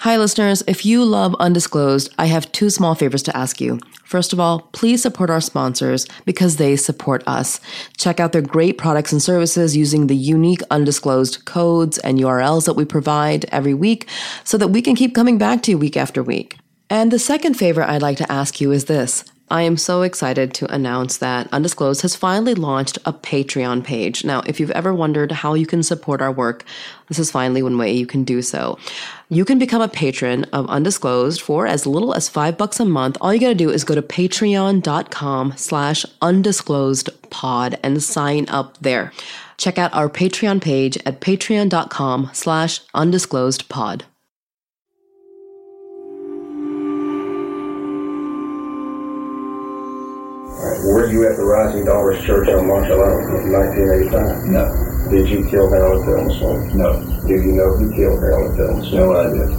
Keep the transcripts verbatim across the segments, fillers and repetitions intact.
Hi, listeners. If you love Undisclosed, I have two small favors to ask you. First of all, please support our sponsors because they support us. Check out their great products and services using the unique undisclosed codes and U R Ls that we provide every week so that we can keep coming back to you week after week. And the second favor I'd like to ask you is this. I am so excited to announce that Undisclosed has finally launched a Patreon page. Now, if you've ever wondered how you can support our work, this is finally one way you can do so. You can become a patron of Undisclosed for as little as five bucks a month. All you gotta do is go to patreon.com slash undisclosed pod and sign up there. Check out our Patreon page at patreon.com slash undisclosed pod. Were you at the Rising Daughters Church on March eleventh, nineteen eighty-five? No. Did you kill Harold Thelma Swain? No. Do you know who killed Harold Thelma Swain? No idea.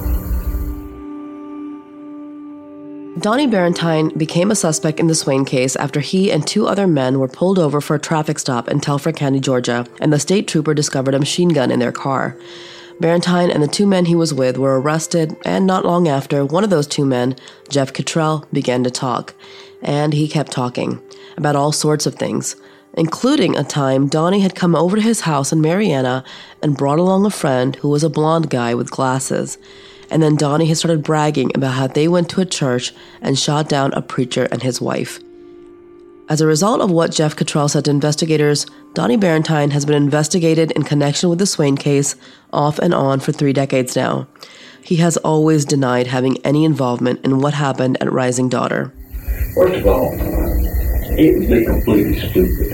Donnie Barentine became a suspect in the Swain case after he and two other men were pulled over for a traffic stop in Telford County, Georgia, and the state trooper discovered a machine gun in their car. Barentine and the two men he was with were arrested, and not long after, one of those two men, Jeff Cottrell, began to talk. And he kept talking about all sorts of things, including a time Donnie had come over to his house in Marianna and brought along a friend who was a blonde guy with glasses. And then Donnie had started bragging about how they went to a church and shot down a preacher and his wife. As a result of what Jeff Cottrell said to investigators, Donnie Barentine has been investigated in connection with the Swain case off and on for three decades now. He has always denied having any involvement in what happened at Rising Daughter. First of all, it would be completely stupid.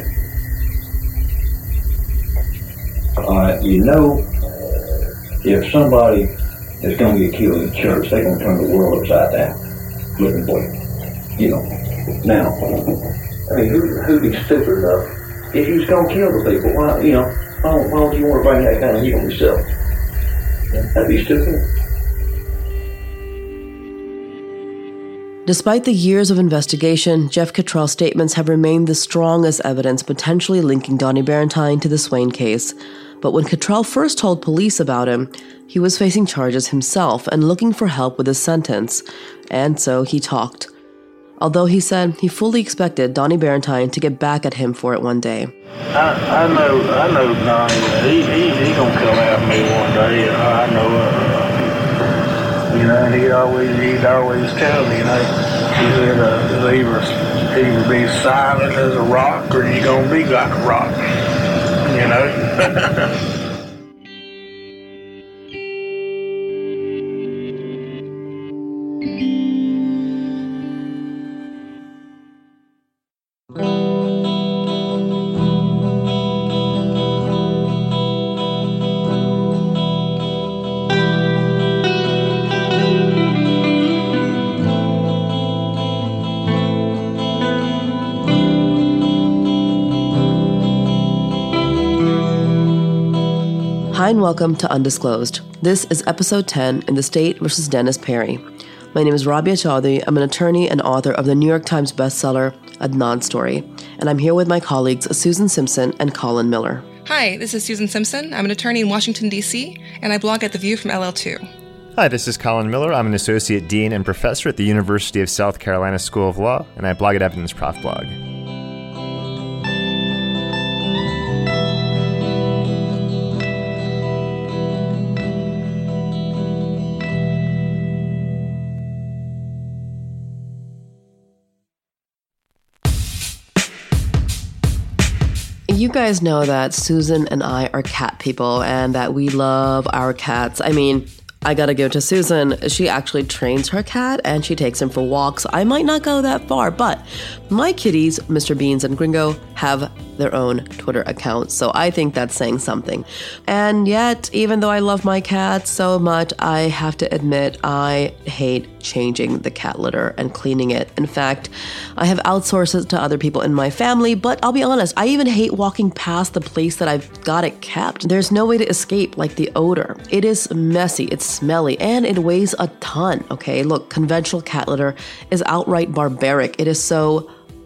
Uh, you know, if somebody is going to get killed in church, they're going to turn the world upside down looking for you. You know, now, I mean, who, who'd be stupid enough? If you was going to kill the people, why, you know, why, why would you want to bring that kind of heat on yourself? That'd be stupid. Despite the years of investigation, Jeff Cottrell's statements have remained the strongest evidence potentially linking Donnie Barentine to the Swain case. But when Cottrell first told police about him, he was facing charges himself and looking for help with his sentence. And so he talked. Although he said he fully expected Donnie Barentine to get back at him for it one day. I, I know, I know Donnie. He, he, he gonna come after me one day. I know it. You know, he always, he'd always tell me, you know, he said, uh, either, either be silent as a rock or you're going to be like a rock, you know. Hi and welcome to Undisclosed. This is episode ten in The State versus Dennis Perry. My name is Rabia Chaudhry. I'm an attorney and author of the New York Times bestseller, Adnan Story. And I'm here with my colleagues, Susan Simpson and Colin Miller. Hi, this is Susan Simpson. I'm an attorney in Washington, D C, and I blog at The View from L L two. Hi, this is Colin Miller. I'm an associate dean and professor at the University of South Carolina School of Law, and I blog at Evidence Prof Blog. You guys know that Susan and I are cat people and that we love our cats. I mean, I gotta give it to Susan. She actually trains her cat and she takes him for walks. I might not go that far, but my kitties, Mister Beans and Gringo, have their own Twitter accounts, so I think that's saying something. And yet, even though I love my cat so much, I have to admit I hate changing the cat litter and cleaning it. In fact, I have outsourced it to other people in my family, but I'll be honest, I even hate walking past the place that I've got it kept. There's no way to escape, like the odor. It is messy, it's smelly, and it weighs a ton, okay? Look, conventional cat litter is outright barbaric. It is so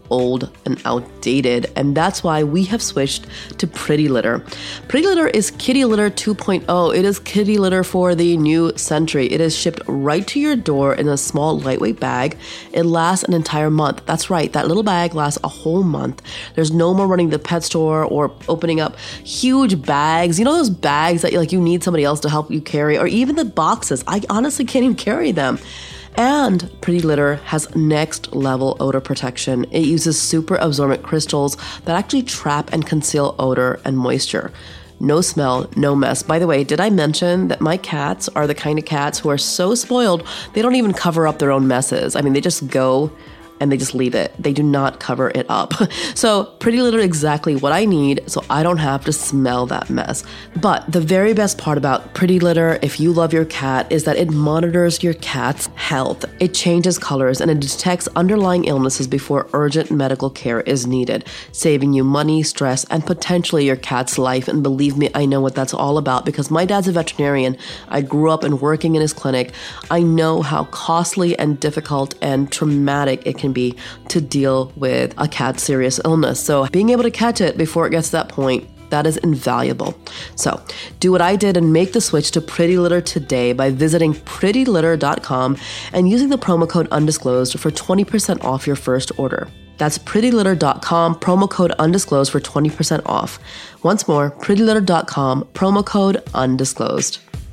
old and outdated, and that's why we have switched to Pretty Litter. Pretty Litter is Kitty Litter two point oh. It is kitty litter for the new century. It is shipped right to your door in a small, lightweight bag. It lasts an entire month. That's right, that little bag lasts a whole month. There's no more running to the pet store or opening up huge bags. You know those bags that like you need somebody else to help you carry, or even the boxes. I honestly can't even carry them. And Pretty Litter has next level odor protection. It uses super absorbent crystals that actually trap and conceal odor and moisture. No smell, no mess. By the way, did I mention that my cats are the kind of cats who are so spoiled, they don't even cover up their own messes. I mean, they just go and they just leave it. They do not cover it up. So Pretty Litter is exactly what I need, so I don't have to smell that mess. But the very best part about Pretty Litter, if you love your cat, is that it monitors your cat's health. It changes colors and it detects underlying illnesses before urgent medical care is needed, saving you money, stress, and potentially your cat's life. And believe me, I know what that's all about because my dad's a veterinarian. I grew up and working in his clinic. I know how costly and difficult and traumatic it can be to deal with a cat's serious illness. So being able to catch it before it gets to that point, that is invaluable. So do what I did and make the switch to Pretty Litter today by visiting pretty litter dot com and using the promo code undisclosed for twenty percent off your first order. That's pretty litter dot com, promo code undisclosed for twenty percent off. Once more, pretty litter dot com, promo code undisclosed.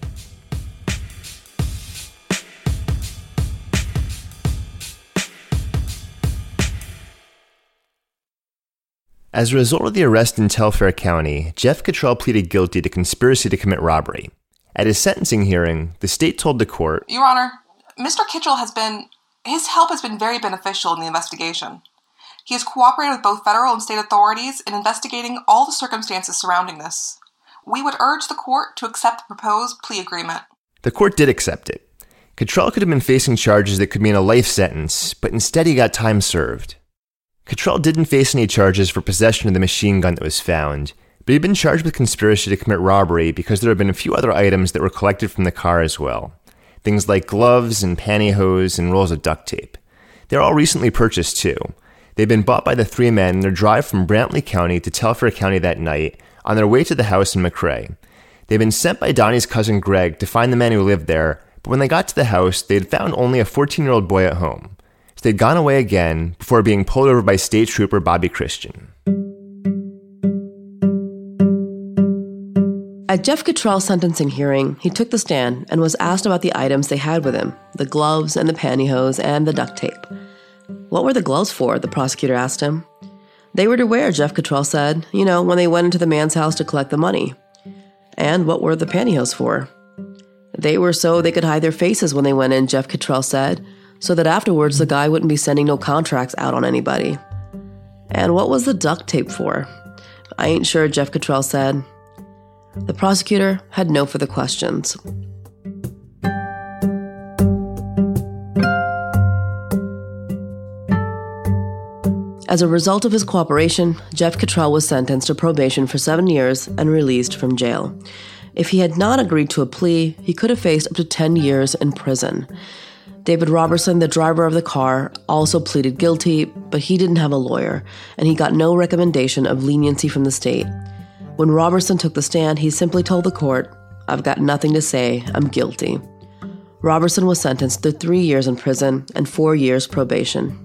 As a result of the arrest in Telfair County, Jeff Cottrell pleaded guilty to conspiracy to commit robbery. At his sentencing hearing, the state told the court, Your Honor, Mister Kittrell has been, his help has been very beneficial in the investigation. He has cooperated with both federal and state authorities in investigating all the circumstances surrounding this. We would urge the court to accept the proposed plea agreement. The court did accept it. Cottrell could have been facing charges that could mean a life sentence, but instead he got time served. Cottrell didn't face any charges for possession of the machine gun that was found, but he'd been charged with conspiracy to commit robbery because there had been a few other items that were collected from the car as well. Things like gloves and pantyhose and rolls of duct tape. They were all recently purchased too. They'd been bought by the three men in their drive from Brantley County to Telfair County that night on their way to the house in McRae. They'd been sent by Donnie's cousin Greg to find the man who lived there, but when they got to the house, they had found only a fourteen-year-old boy at home. So they'd gone away again before being pulled over by State Trooper Bobby Christian. At Jeff Cottrell's sentencing hearing, he took the stand and was asked about the items they had with him, the gloves and the pantyhose and the duct tape. What were the gloves for? The prosecutor asked him. They were to wear, Jeff Cottrell said, you know, when they went into the man's house to collect the money. And what were the pantyhose for? They were so they could hide their faces when they went in, Jeff Cottrell said, so that afterwards the guy wouldn't be sending no contracts out on anybody. And what was the duct tape for? I ain't sure, Jeff Cottrell said. The prosecutor had no further questions. As a result of his cooperation, Jeff Cottrell was sentenced to probation for seven years and released from jail. If he had not agreed to a plea, he could have faced up to ten years in prison. David Robertson, the driver of the car, also pleaded guilty, but he didn't have a lawyer, and he got no recommendation of leniency from the state. When Robertson took the stand, he simply told the court, I've got nothing to say, I'm guilty. Robertson was sentenced to three years in prison and four years probation.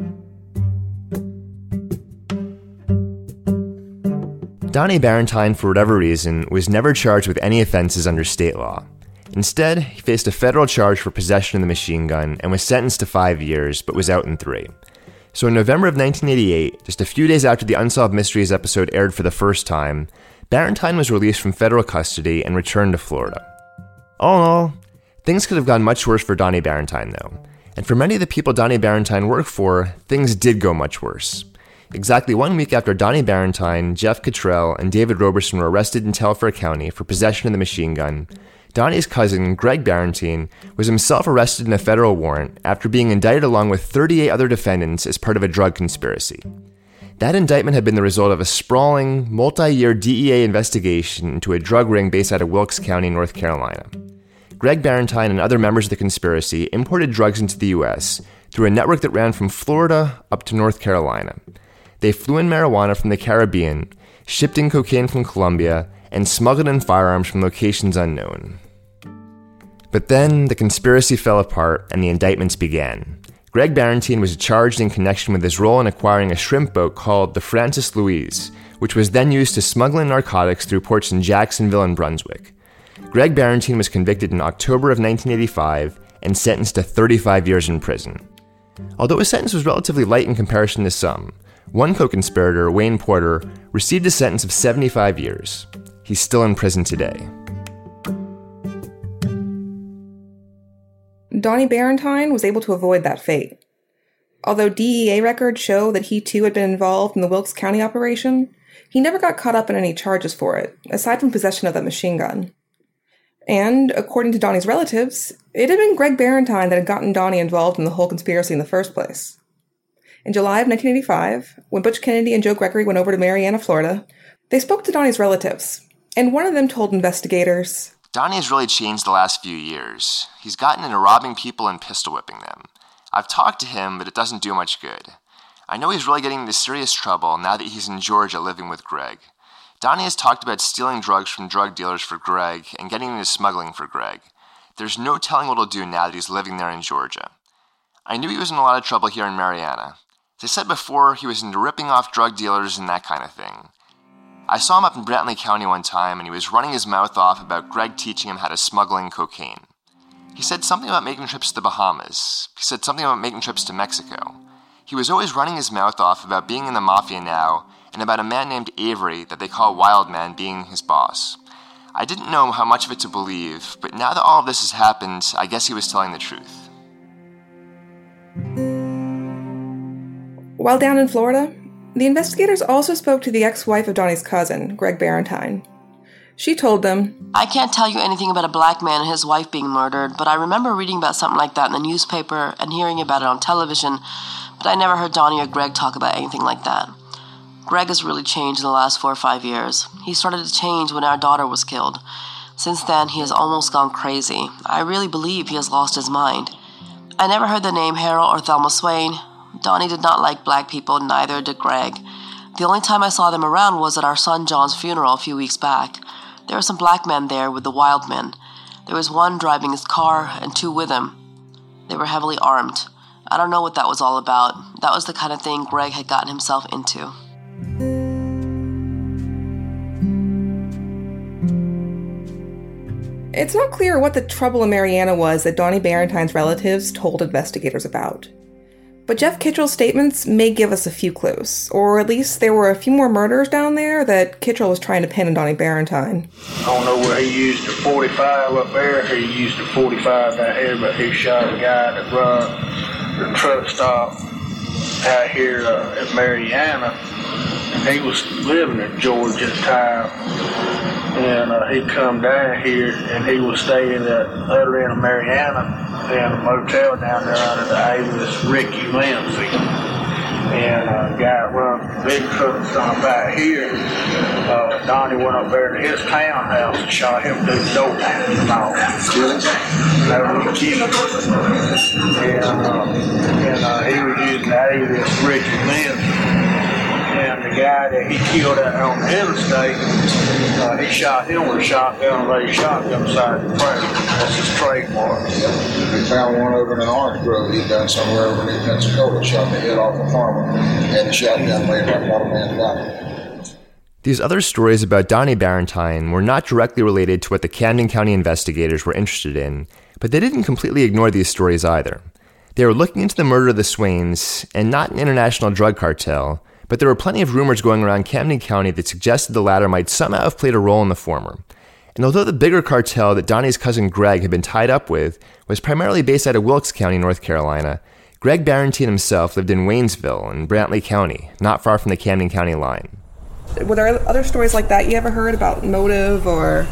Donnie Barentine, for whatever reason, was never charged with any offenses under state law. Instead, he faced a federal charge for possession of the machine gun and was sentenced to five years, but was out in three. So in November of nineteen eighty-eight, just a few days after the Unsolved Mysteries episode aired for the first time, Barentine was released from federal custody and returned to Florida. All in all, things could have gone much worse for Donnie Barentine, though. And for many of the people Donnie Barentine worked for, things did go much worse. Exactly one week after Donnie Barentine, Jeff Cottrell, and David Robertson were arrested in Telfair County for possession of the machine gun, Donnie's cousin, Greg Barentine, was himself arrested in a federal warrant after being indicted along with thirty-eight other defendants as part of a drug conspiracy. That indictment had been the result of a sprawling, multi-year D E A investigation into a drug ring based out of Wilkes County, North Carolina. Greg Barentine and other members of the conspiracy imported drugs into the U S, through a network that ran from Florida up to North Carolina. They flew in marijuana from the Caribbean, shipped in cocaine from Colombia, and smuggled in firearms from locations unknown. But then the conspiracy fell apart and the indictments began. Greg Barentine was charged in connection with his role in acquiring a shrimp boat called the Francis Louise, which was then used to smuggle in narcotics through ports in Jacksonville and Brunswick. Greg Barentine was convicted in October of nineteen eighty-five and sentenced to thirty-five years in prison. Although his sentence was relatively light in comparison to some, one co-conspirator, Wayne Porter, received a sentence of seventy-five years. He's still in prison today. Donnie Barentine was able to avoid that fate. Although D E A records show that he too had been involved in the Wilkes County operation, he never got caught up in any charges for it, aside from possession of that machine gun. And, according to Donnie's relatives, it had been Greg Barentine that had gotten Donnie involved in the whole conspiracy in the first place. In July of nineteen eighty-five, when Butch Kennedy and Joe Gregory went over to Marianna, Florida, they spoke to Donnie's relatives, and one of them told investigators, Donnie has really changed the last few years. He's gotten into robbing people and pistol whipping them. I've talked to him, but it doesn't do much good. I know he's really getting into serious trouble now that he's in Georgia living with Greg. Donnie has talked about stealing drugs from drug dealers for Greg and getting into smuggling for Greg. There's no telling what he'll do now that he's living there in Georgia. I knew he was in a lot of trouble here in Marianna. As I said before, he was into ripping off drug dealers and that kind of thing. I saw him up in Brantley County one time, and he was running his mouth off about Greg teaching him how to smuggle in cocaine. He said something about making trips to the Bahamas. He said something about making trips to Mexico. He was always running his mouth off about being in the mafia now, and about a man named Avery that they call Wildman being his boss. I didn't know how much of it to believe, but now that all of this has happened, I guess he was telling the truth. While down in Florida, the investigators also spoke to the ex-wife of Donnie's cousin, Greg Barentine. She told them, I can't tell you anything about a black man and his wife being murdered, but I remember reading about something like that in the newspaper and hearing about it on television, but I never heard Donnie or Greg talk about anything like that. Greg has really changed in the last four or five years. He started to change when our daughter was killed. Since then, he has almost gone crazy. I really believe he has lost his mind. I never heard the name Harold or Thelma Swain. Donnie did not like black people, neither did Greg. The only time I saw them around was at our son John's funeral a few weeks back. There were some black men there with the wild men. There was one driving his car and two with him. They were heavily armed. I don't know what that was all about. That was the kind of thing Greg had gotten himself into. It's not clear what the trouble in Marianna was that Donnie Barentine's relatives told investigators about. But Jeff Kittrell's statements may give us a few clues, or at least there were a few more murders down there that Kittrell was trying to pin on Donnie Barentine. I don't know where he used the forty-five up there, he used the forty-five down here, but he shot a guy that run the truck stop out here uh, at Marianna. He was living in Georgia at the time, and uh, he come down here, and he was staying at the other end of Marianna in a motel down there under the alias Ricky Lindsay. And a uh, guy run big truck stop out here. Uh, Donnie went up there to his townhouse and shot him through the door down. No, he killed him. And, uh, and uh, he was using the alias Ricky Lindsay. And the guy that he killed out on the interstate, uh, he shot him with a shotgun, a shotgun beside the frame. That's his trademark. We found one over in an orange grove he'd done somewhere over near Pensacola, shot the head off a farmer, and the shotgun laid right by the man's body. These other stories about Donnie Barentine were not directly related to what the Camden County investigators were interested in, but they didn't completely ignore these stories either. They were looking into the murder of the Swains, and not an international drug cartel, but there were plenty of rumors going around Camden County that suggested the latter might somehow have played a role in the former. And although the bigger cartel that Donnie's cousin Greg had been tied up with was primarily based out of Wilkes County, North Carolina, Greg Barentine himself lived in Waynesville in Brantley County, not far from the Camden County line. Were there other stories like that you ever heard about motive or...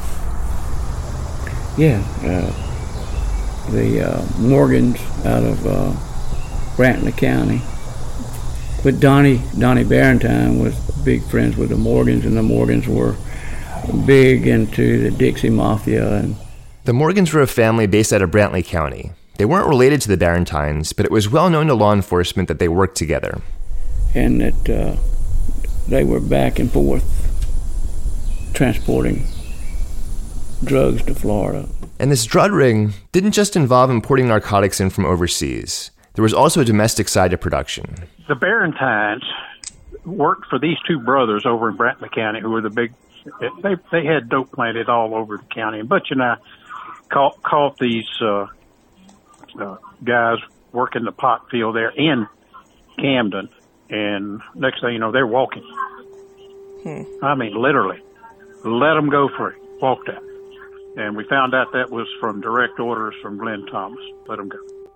Yeah, uh, the uh, Morgans out of uh, Brantley County. But Donnie, Donnie Barentine was big friends with the Morgans, and the Morgans were big into the Dixie Mafia. And the Morgans were a family based out of Brantley County. They weren't related to the Barentines, but it was well known to law enforcement that they worked together. And that uh, they were back and forth transporting drugs to Florida. And this drug ring didn't just involve importing narcotics in from overseas. There was also a domestic side to production. The Barentines worked for these two brothers over in Brantley County, who were the big, they they had dope planted all over the county. And Butch and I caught, caught these uh, uh, guys working the pot field there in Camden. And next thing you know, they're walking. Hmm. I mean, literally. Let them go free. Walked out. And we found out that was from direct orders from Glenn Thomas. Let them go.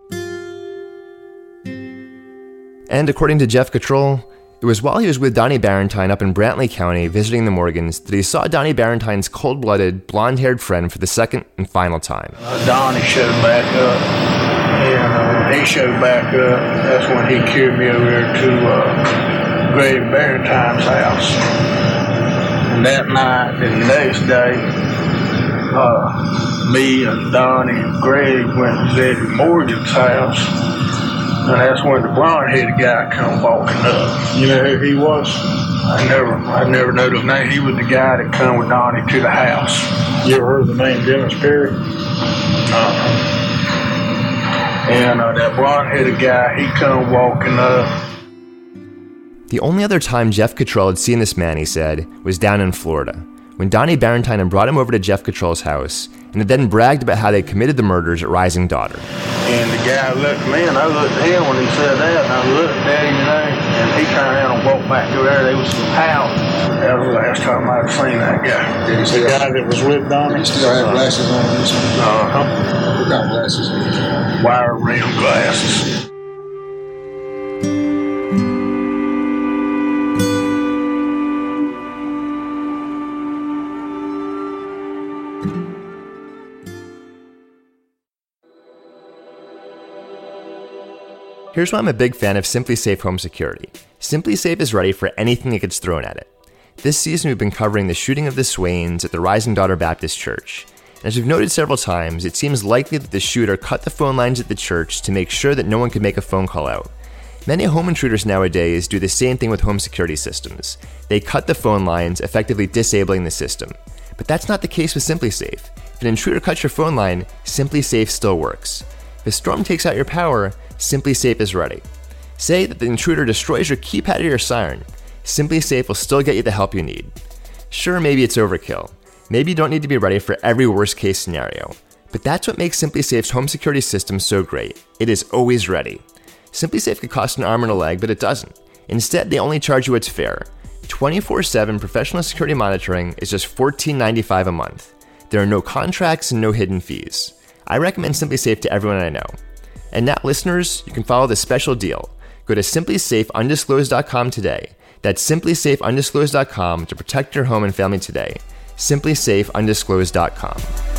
And according to Jeff Cottrell, it was while he was with Donnie Barentine up in Brantley County visiting the Morgans that he saw Donnie Barentine's cold-blooded, blonde-haired friend for the second and final time. Uh, Donnie showed back up, and uh, when he showed back up, that's when he carried me over there to uh, Greg Barentine's house. And that night and the next day, Uh, me and Donnie and Greg went to Eddie Morgan's house, and that's when the blonde-headed guy come walking up. You know who he was? I never, I never knew his name. He was the guy that come with Donnie to the house. You ever heard the name Dennis Perry? Uh-huh. And uh, that blonde-headed guy, he come walking up. The only other time Jeff Cottrell had seen this man, he said, was down in Florida, when Donnie Barentine had brought him over to Jeff Cottrell's house and had then bragged about how they committed the murders at Rising Daughter. And the guy looked at me, and I looked at him when he said that, and I looked at him, you know, and he turned around and walked back to there. There was some houses. That was the last time I'd seen that guy. Did he see the that? guy that was with Donnie? He still have glasses on this one? Uh-huh. What kind of glasses? Wire rim glasses. Here's why I'm a big fan of SimpliSafe Home Security. SimpliSafe is ready for anything that gets thrown at it. This season we've been covering the shooting of the Swains at the Rising Daughter Baptist Church. And as we've noted several times, it seems likely that the shooter cut the phone lines at the church to make sure that no one could make a phone call out. Many home intruders nowadays do the same thing with home security systems. They cut the phone lines, effectively disabling the system. But that's not the case with SimpliSafe. If an intruder cuts your phone line, SimpliSafe still works. If a storm takes out your power, SimpliSafe is ready. Say that the intruder destroys your keypad or your siren. SimpliSafe will still get you the help you need. Sure, maybe it's overkill. Maybe you don't need to be ready for every worst case scenario. But that's what makes SimpliSafe's home security system so great. It is always ready. SimpliSafe could cost an arm and a leg, but it doesn't. Instead, they only charge you what's fair. twenty-four seven professional security monitoring is just fourteen dollars and ninety-five cents a month. There are no contracts and no hidden fees. I recommend SimpliSafe to everyone I know. And now, listeners, you can follow this special deal. Go to simply safe undisclosed dot com today. That's simply safe undisclosed dot com to protect your home and family today. simply safe undisclosed dot com.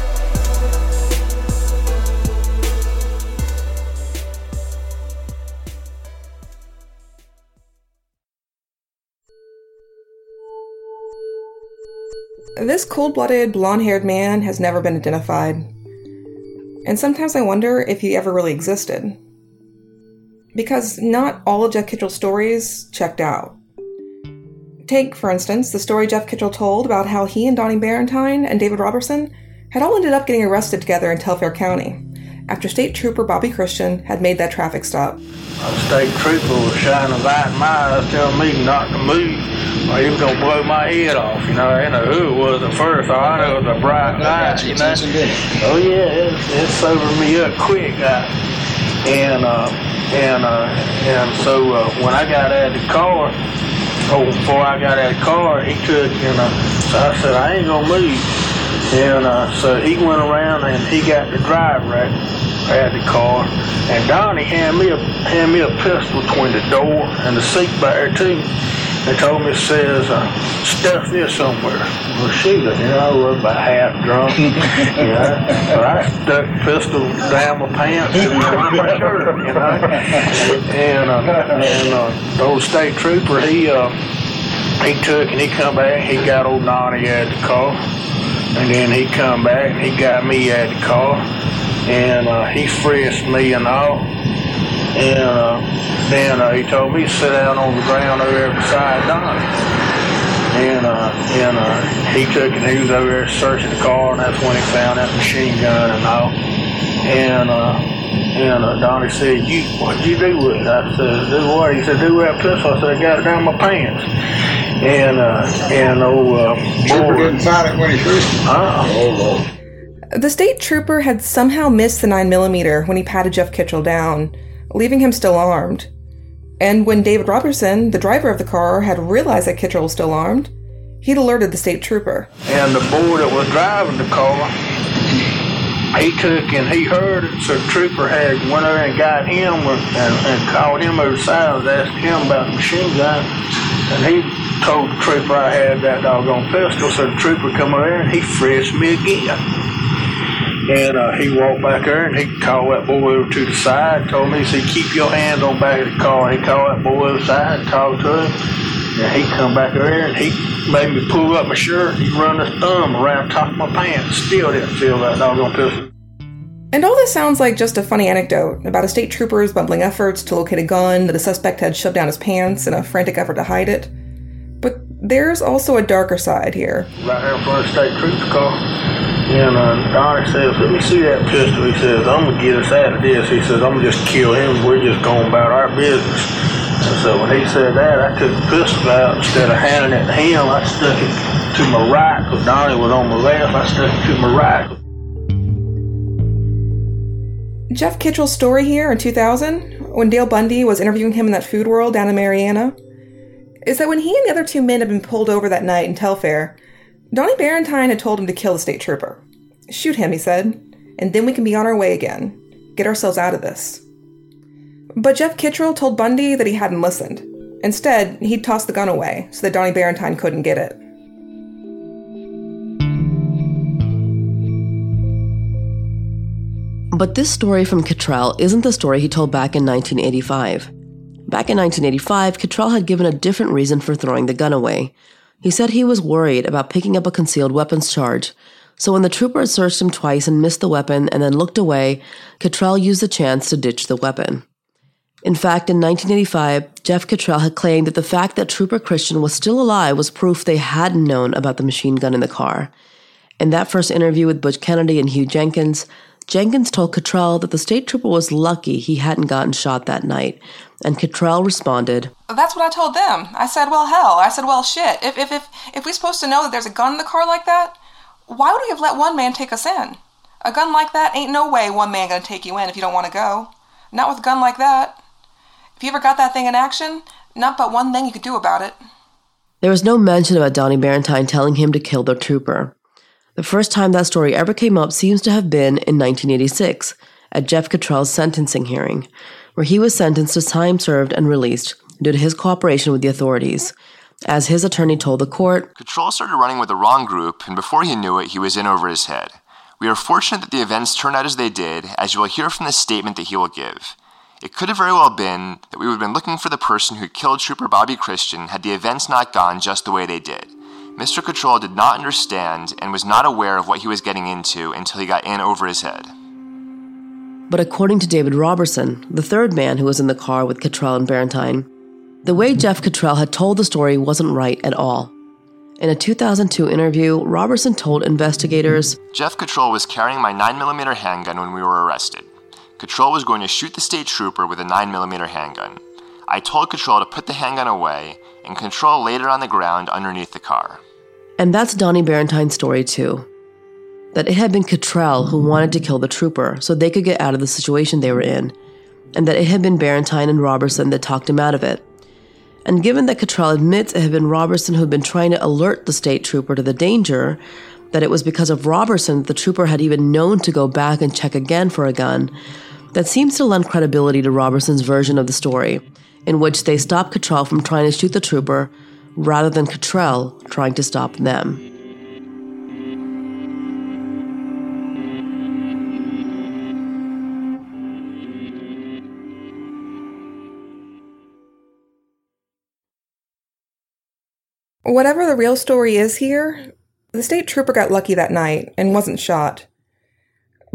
This cold-blooded, blonde-haired man has never been identified. And sometimes I wonder if he ever really existed. Because not all of Jeff Kitchell's stories checked out. Take, for instance, the story Jeff Kitchell told about how he and Donnie Barentine and David Robertson had all ended up getting arrested together in Telfair County after State Trooper Bobby Christian had made that traffic stop. A state trooper was shining a light in my eyes telling me not to move or he was going to blow my head off. You know, I didn't know who it was at first. All I know it was a bright light, you know. Oh, yeah, it, it sobered me up quick. I, and, uh, and, uh, and so uh, when I got out of the car, oh, before I got out of the car, he took, and uh, so I said, I ain't going to move. And uh, so he went around and he got the driver at, at the car. And Donnie handed me a handed me a pistol between the door and the seat back there too. And told me, it says, uh, stuff this somewhere. Well, shoot, you know, I was about half drunk. You know, so I stuck the pistol down my pants and my shirt, you know. And, uh, and uh, the old state trooper, he uh, he took and he come back. He got old Donnie out of the car. And then he come back and he got me out of the car. and uh, he frisked me and all. And uh, then uh, he told me to sit down on the ground over there beside Donnie. And uh, and uh, he took and he was over there searching the car, and that's when he found that machine gun and all. And uh, and uh, Donnie said, "You, what'd you do with it?" I said, "Do what?" He said, "Do with that pistol." I said, "I got it down my pants." And uh, and old uh, Trooper didn't find it when he frisked it. Uh-uh. Oh Lord. The state trooper had somehow missed the nine millimeter when he patted Jeff Kitchell down, leaving him still armed. And when David Robertson, the driver of the car, had realized that Kitchell was still armed, he'd alerted the state trooper. And the boy that was driving the car, he took and he heard it, so the trooper had went over and got him and, and called him over the side and asked him about the machine gun. And he told the trooper I had that doggone pistol, so the trooper come over there and he frisked me again. And uh, he walked back there and he called that boy over to the side, told me, he said, "Keep your hands on the back of the car." And he called that boy over the side and talked to him. And he come back there and he made me pull up my shirt. He run his thumb around top of my pants. Still didn't feel that doggone pistol. And all this sounds like just a funny anecdote about a state trooper's bumbling efforts to locate a gun that a suspect had shoved down his pants in a frantic effort to hide it. But there's also a darker side here. Right there in front of the state trooper's car. And uh, Donnie says, "Let me see that pistol." He says, "I'm going to get us out of this." He says, "I'm going to just kill him. We're just going about our business." And so when he said that, I took the pistol out. Instead of handing it to him, I stuck it to my right, because Donnie was on my left. I stuck it to my right. Jeff Kitchell's story here in two thousand, when Dale Bundy was interviewing him in that Food World down in Marianna, is that when he and the other two men had been pulled over that night in Telfair, Donnie Barentine had told him to kill the state trooper. "Shoot him," he said, "and then we can be on our way again. Get ourselves out of this." But Jeff Kitchell told Bundy that he hadn't listened. Instead, he'd tossed the gun away so that Donnie Barentine couldn't get it. But this story from Kittrell isn't the story he told back in nineteen eighty-five. Back in nineteen eighty-five, Kittrell had given a different reason for throwing the gun away. He said he was worried about picking up a concealed weapons charge, so when the trooper had searched him twice and missed the weapon and then looked away, Kittrell used the chance to ditch the weapon. In fact, in nineteen eighty-five, Jeff Kittrell had claimed that the fact that Trooper Christian was still alive was proof they hadn't known about the machine gun in the car. In that first interview with Butch Kennedy and Hugh Jenkins, Jenkins told Kittrell that the state trooper was lucky he hadn't gotten shot that night, and Kittrell responded, "That's what I told them. I said, well, hell. I said, well, shit. If if if if we're supposed to know that there's a gun in the car like that, why would we have let one man take us in? A gun like that ain't no way one man gonna take you in if you don't want to go. Not with a gun like that. If you ever got that thing in action, not but one thing you could do about it." There was no mention about Donnie Barentine telling him to kill the trooper. The first time that story ever came up seems to have been in nineteen eighty-six, at Jeff Kittrell's sentencing hearing, where he was sentenced to time served and released due to his cooperation with the authorities. As his attorney told the court, Kittrell started running with the wrong group, and before he knew it, he was in over his head. We are fortunate that the events turned out as they did, as you will hear from the statement that he will give. It could have very well been that we would have been looking for the person who killed Trooper Bobby Christian had the events not gone just the way they did. Mister Kittrell did not understand and was not aware of what he was getting into until he got in over his head. But according to David Robertson, the third man who was in the car with Kittrell and Barentine, the way Jeff Kittrell had told the story wasn't right at all. In a two thousand two interview, Robertson told investigators, Jeff Kittrell was carrying my nine millimeter handgun when we were arrested. Kittrell was going to shoot the state trooper with a nine millimeter handgun. I told Kittrell to put the handgun away, and Kittrell laid it on the ground underneath the car. And that's Donnie Barentine's story too. That it had been Kittrell who wanted to kill the trooper so they could get out of the situation they were in, and that it had been Barentine and Robertson that talked him out of it. And given that Kittrell admits it had been Robertson who'd been trying to alert the state trooper to the danger, that it was because of Robertson that the trooper had even known to go back and check again for a gun, that seems to lend credibility to Robertson's version of the story, in which they stopped Kittrell from trying to shoot the trooper, rather than Kittrell trying to stop them. Whatever the real story is here, the state trooper got lucky that night and wasn't shot.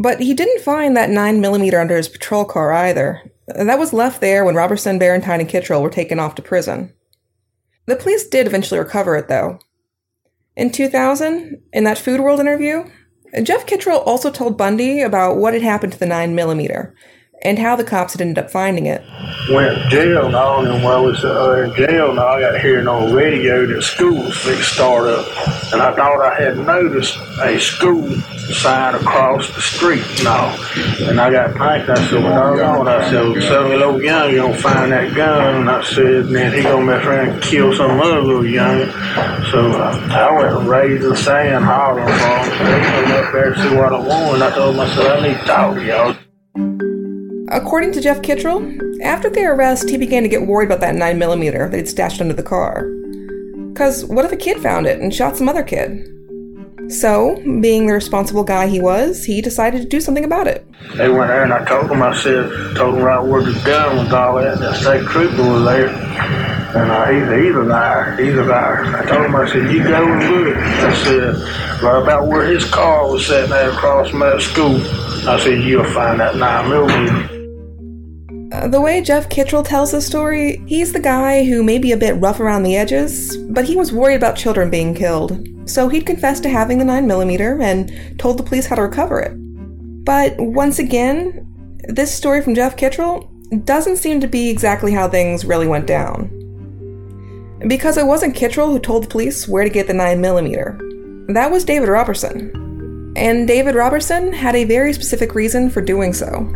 But he didn't find that nine millimeter under his patrol car either. That was left there when Roberson, Barentine, and Kittrell were taken off to prison. The police did eventually recover it, though. In two thousand, in that Food World interview, Jeff Kittrell also told Bundy about what had happened to the nine millimeter and how the cops had ended up finding it. Went to jail and all, and while I was uh, in jail and all, I got hearing on the radio that school was fixing to start up. And I thought I had noticed a school sign across the street and all. And I got panicked. I said, well, doggone. I said, some little young, you don't find that gun. And I said, man, he gonna mess around and kill some other little young. So uh, I went and raised the sand, hollering for him. They come up there to see what I want. And I told myself, I need to talk to y'all. According to Jeff Kittrell, after their arrest, he began to get worried about that nine millimeter that he'd stashed under the car. Cause what if a kid found it and shot some other kid? So, being the responsible guy he was, he decided to do something about it. They went there and I told them, I said, told them right where the gun was all at, and the state trooper was there. And uh, he's, he's a liar, he's a liar. I told him, I said, you go and look. I said, right about where his car was sitting there across from that school. I said, you'll find that nine millimeter. Uh, the way Jeff Kittrell tells the story, he's the guy who may be a bit rough around the edges, but he was worried about children being killed. So he'd confessed to having the nine millimeter and told the police how to recover it. But once again, this story from Jeff Kittrell doesn't seem to be exactly how things really went down. Because it wasn't Kittrell who told the police where to get the nine millimeter. That was David Roberson. And David Roberson had a very specific reason for doing so.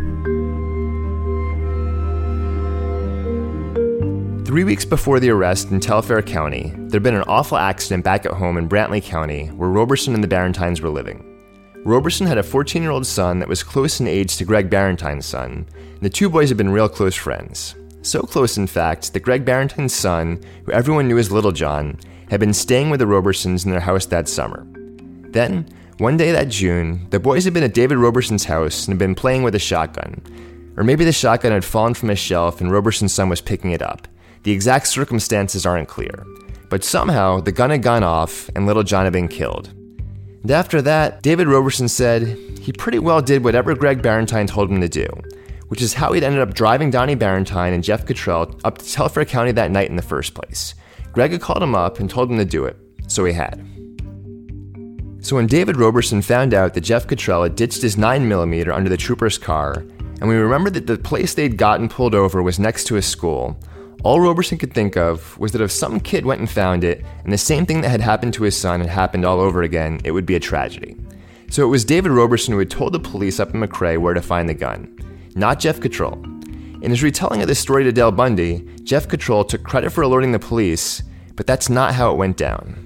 Three weeks before the arrest in Telfair County, there'd been an awful accident back at home in Brantley County where Roberson and the Barentines were living. Roberson had a fourteen-year-old son that was close in age to Greg Barentine's son, and the two boys had been real close friends. So close, in fact, that Greg Barentine's son, who everyone knew as Little John, had been staying with the Robersons in their house that summer. Then, one day that June, the boys had been at David Roberson's house and had been playing with a shotgun. Or maybe the shotgun had fallen from a shelf and Roberson's son was picking it up. The exact circumstances aren't clear, but somehow the gun had gone off and Little John had been killed. And after that, David Roberson said he pretty well did whatever Greg Barentine told him to do, which is how he'd ended up driving Donnie Barentine and Jeff Kittrell up to Telfair County that night in the first place. Greg had called him up and told him to do it, so he had. So when David Roberson found out that Jeff Kittrell had ditched his nine millimeter under the trooper's car, and we remembered that the place they'd gotten pulled over was next to his school, all Roberson could think of was that if some kid went and found it, and the same thing that had happened to his son had happened all over again, it would be a tragedy. So it was David Roberson who had told the police up in McRae where to find the gun, not Jeff Kittrell. In his retelling of this story to Dale Bundy, Jeff Kittrell took credit for alerting the police, but that's not how it went down.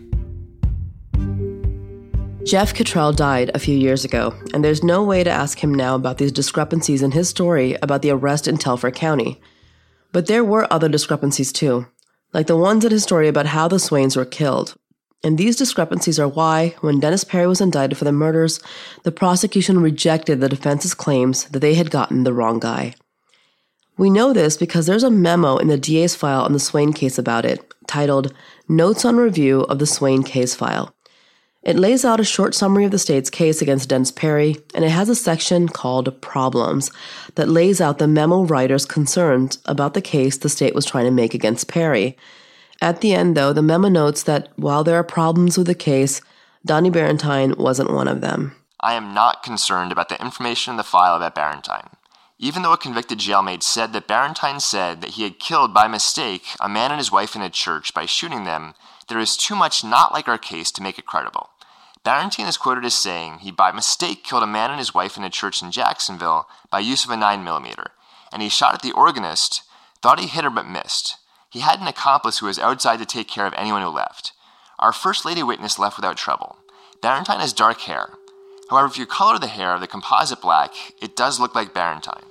Jeff Kittrell died a few years ago, and there's no way to ask him now about these discrepancies in his story about the arrest in Telfair County. But there were other discrepancies too, like the ones in his story about how the Swains were killed. And these discrepancies are why, when Dennis Perry was indicted for the murders, the prosecution rejected the defense's claims that they had gotten the wrong guy. We know this because there's a memo in the D A's file on the Swain case about it, titled Notes on Review of the Swain Case File. It lays out a short summary of the state's case against Dennis Perry, and it has a section called Problems that lays out the memo writer's concerns about the case the state was trying to make against Perry. At the end, though, the memo notes that while there are problems with the case, Donnie Barentine wasn't one of them. I am not concerned about the information in the file about Barentine. Even though a convicted jailmate said that Barentine said that he had killed by mistake a man and his wife in a church by shooting them, there is too much not like our case to make it credible. Barentine is quoted as saying he by mistake killed a man and his wife in a church in Jacksonville by use of a nine millimeter, and he shot at the organist, thought he hit her but missed. He had an accomplice who was outside to take care of anyone who left. Our first lady witness left without trouble. Barentine has dark hair. However, if you color the hair of the composite black, it does look like Barentine.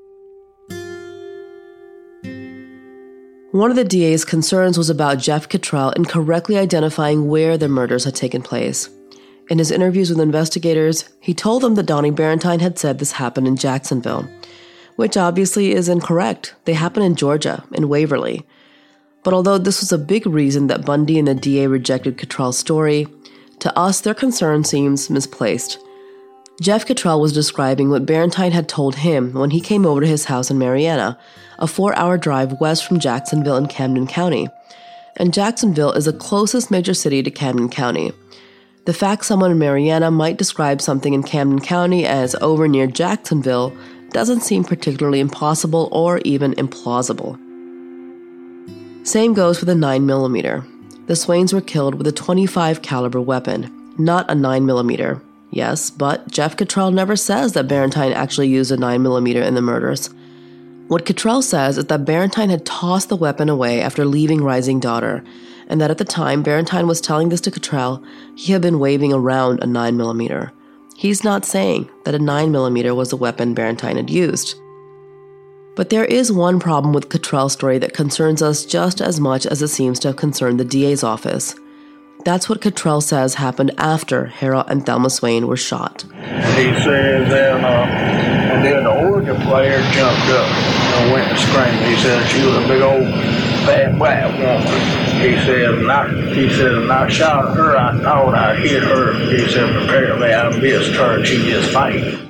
One of the D A's concerns was about Jeff Kittrell incorrectly identifying where the murders had taken place. In his interviews with investigators, he told them that Donnie Barentine had said this happened in Jacksonville, which obviously is incorrect. They happened in Georgia, in Waverly. But although this was a big reason that Bundy and the D A rejected Kittrell's story, to us their concern seems misplaced. Jeff Cottrell was describing what Barentine had told him when he came over to his house in Marianna, a four-hour drive west from Jacksonville in Camden County. And Jacksonville is the closest major city to Camden County. The fact someone in Marianna might describe something in Camden County as over near Jacksonville doesn't seem particularly impossible or even implausible. Same goes with a nine millimeter. The Swains were killed with a twenty-five caliber weapon, not a nine millimeter. Yes, but Jeff Cottrell never says that Barentine actually used a nine millimeter in the murders. What Cottrell says is that Barentine had tossed the weapon away after leaving Rising Daughter, and that at the time Barentine was telling this to Cottrell, he had been waving around a nine millimeter. He's not saying that a nine millimeter was the weapon Barentine had used. But there is one problem with Cottrell's story that concerns us just as much as it seems to have concerned the D A's office. That's what Cottrell says happened after Harold and Thelma Swain were shot. He says that, uh, and then the organ player jumped up and went and screamed. He said she was a big old fat black woman. He said, and I, he said, and I shot her. I thought I hit her. He said, apparently I missed her and she just fainted.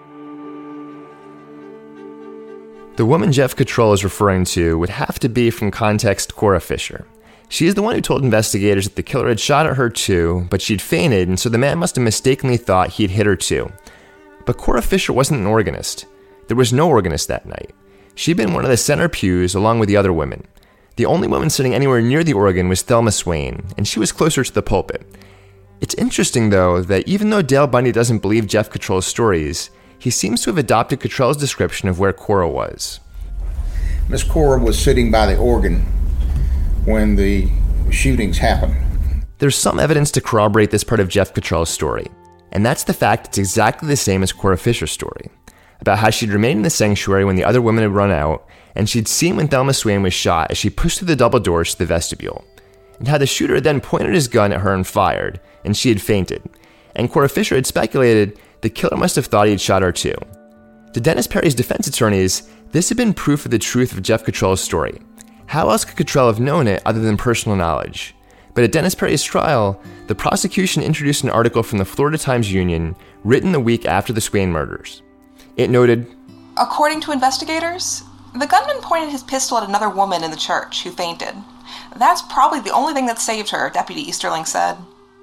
The woman Jeff Cottrell is referring to would have to be, from context, Cora Fisher. She is the one who told investigators that the killer had shot at her too, but she'd fainted, and so the man must have mistakenly thought he'd hit her too. But Cora Fisher wasn't an organist. There was no organist that night. She'd been one of the center pews along with the other women. The only woman sitting anywhere near the organ was Thelma Swain, and she was closer to the pulpit. It's interesting, though, that even though Dale Bundy doesn't believe Jeff Cottrell's stories, he seems to have adopted Cottrell's description of where Cora was. Miss Cora was sitting by the organ when the shootings happened. There's some evidence to corroborate this part of Jeff Cottrell's story, and that's the fact it's exactly the same as Cora Fisher's story, about how she'd remained in the sanctuary when the other women had run out, and she'd seen when Thelma Swain was shot as she pushed through the double doors to the vestibule, and how the shooter then pointed his gun at her and fired, and she had fainted, and Cora Fisher had speculated the killer must have thought he had shot her too. To Dennis Perry's defense attorneys, this had been proof of the truth of Jeff Cottrell's story. How else could Cottrell have known it other than personal knowledge? But at Dennis Perry's trial, the prosecution introduced an article from the Florida Times-Union written the week after the Swain murders. It noted, according to investigators, the gunman pointed his pistol at another woman in the church who fainted. That's probably the only thing that saved her, Deputy Easterling said.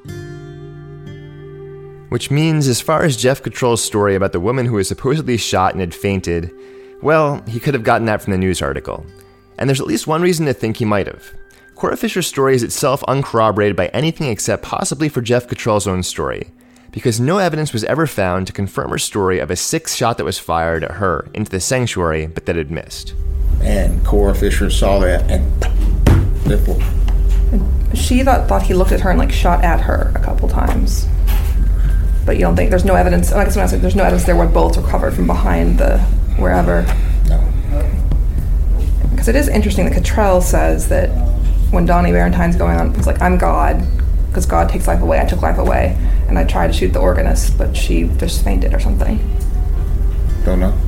Which means, as far as Jeff Cottrell's story about the woman who was supposedly shot and had fainted, well, he could have gotten that from the news article. And there's at least one reason to think he might have. Cora Fisher's story is itself uncorroborated by anything except possibly for Jeff Cottrell's own story, because no evidence was ever found to confirm her story of a sixth shot that was fired at her into the sanctuary, but that had missed. And Cora Fisher saw that and nipple. She thought, thought he looked at her and like shot at her a couple times. But you don't think there's no evidence? I guess when I said there's no evidence there where bullets were covered from behind the wherever. No. Because it is interesting that Cottrell says that when Donnie Barentine's going on, it's like, I'm God, because God takes life away, I took life away, and I tried to shoot the organist, but she just fainted or something. Don't know.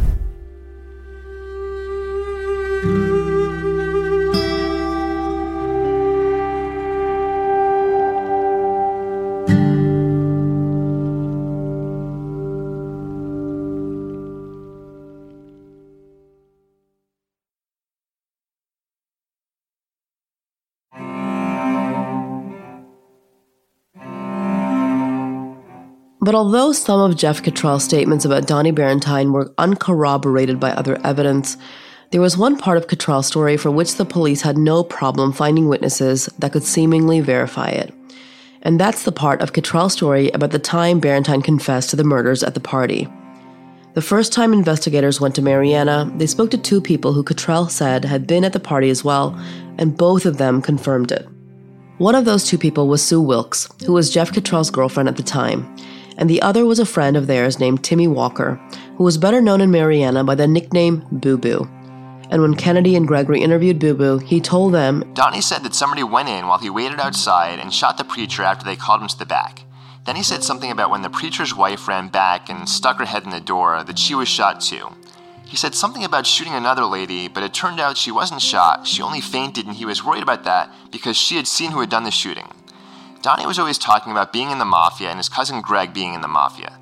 But although some of Jeff Cottrell's statements about Donnie Barentine were uncorroborated by other evidence, there was one part of Cottrell's story for which the police had no problem finding witnesses that could seemingly verify it. And that's the part of Cottrell's story about the time Barentine confessed to the murders at the party. The first time investigators went to Marianna, they spoke to two people who Cottrell said had been at the party as well, and both of them confirmed it. One of those two people was Sue Wilkes, who was Jeff Cottrell's girlfriend at the time, and the other was a friend of theirs named Timmy Walker, who was better known in Marianna by the nickname Boo Boo. And when Kennedy and Gregory interviewed Boo Boo, he told them, Donnie said that somebody went in while he waited outside and shot the preacher after they called him to the back. Then he said something about when the preacher's wife ran back and stuck her head in the door, that she was shot too. He said something about shooting another lady, but it turned out she wasn't shot, she only fainted, and he was worried about that because she had seen who had done the shooting. Donnie was always talking about being in the Mafia and his cousin Greg being in the Mafia.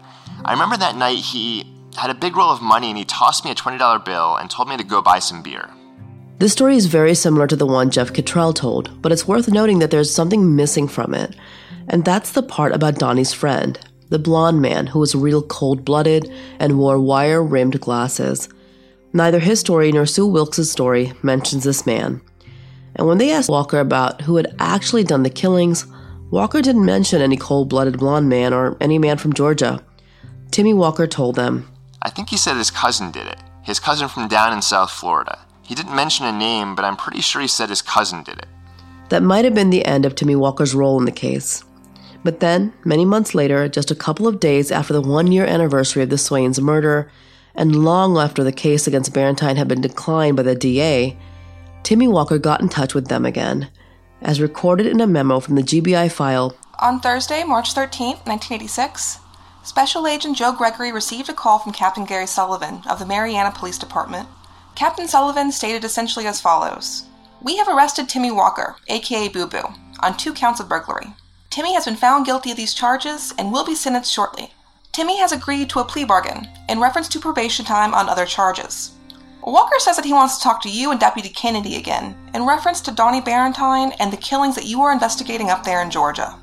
I remember that night he had a big roll of money and he tossed me a twenty dollar bill and told me to go buy some beer. This story is very similar to the one Jeff Cottrell told, but it's worth noting that there's something missing from it. And that's the part about Donnie's friend, the blonde man who was real cold-blooded and wore wire-rimmed glasses. Neither his story nor Sue Wilkes' story mentions this man. And when they asked Walker about who had actually done the killings, Walker didn't mention any cold-blooded blonde man or any man from Georgia. Timmy Walker told them, I think he said his cousin did it. His cousin from down in South Florida. He didn't mention a name, but I'm pretty sure he said his cousin did it. That might have been the end of Timmy Walker's role in the case. But then, many months later, just a couple of days after the one-year anniversary of the Swains murder, and long after the case against Barentine had been declined by the D A, Timmy Walker got in touch with them again, as recorded in a memo from the G B I file. On Thursday, March thirteenth, nineteen eighty-six, Special Agent Joe Gregory received a call from Captain Gary Sullivan of the Marianna Police Department. Captain Sullivan stated essentially as follows. We have arrested Timmy Walker, aka Boo Boo, on two counts of burglary. Timmy has been found guilty of these charges and will be sentenced shortly. Timmy has agreed to a plea bargain in reference to probation time on other charges. Walker says that he wants to talk to you and Deputy Kennedy again in reference to Donnie Barentine and the killings that you are investigating up there in Georgia.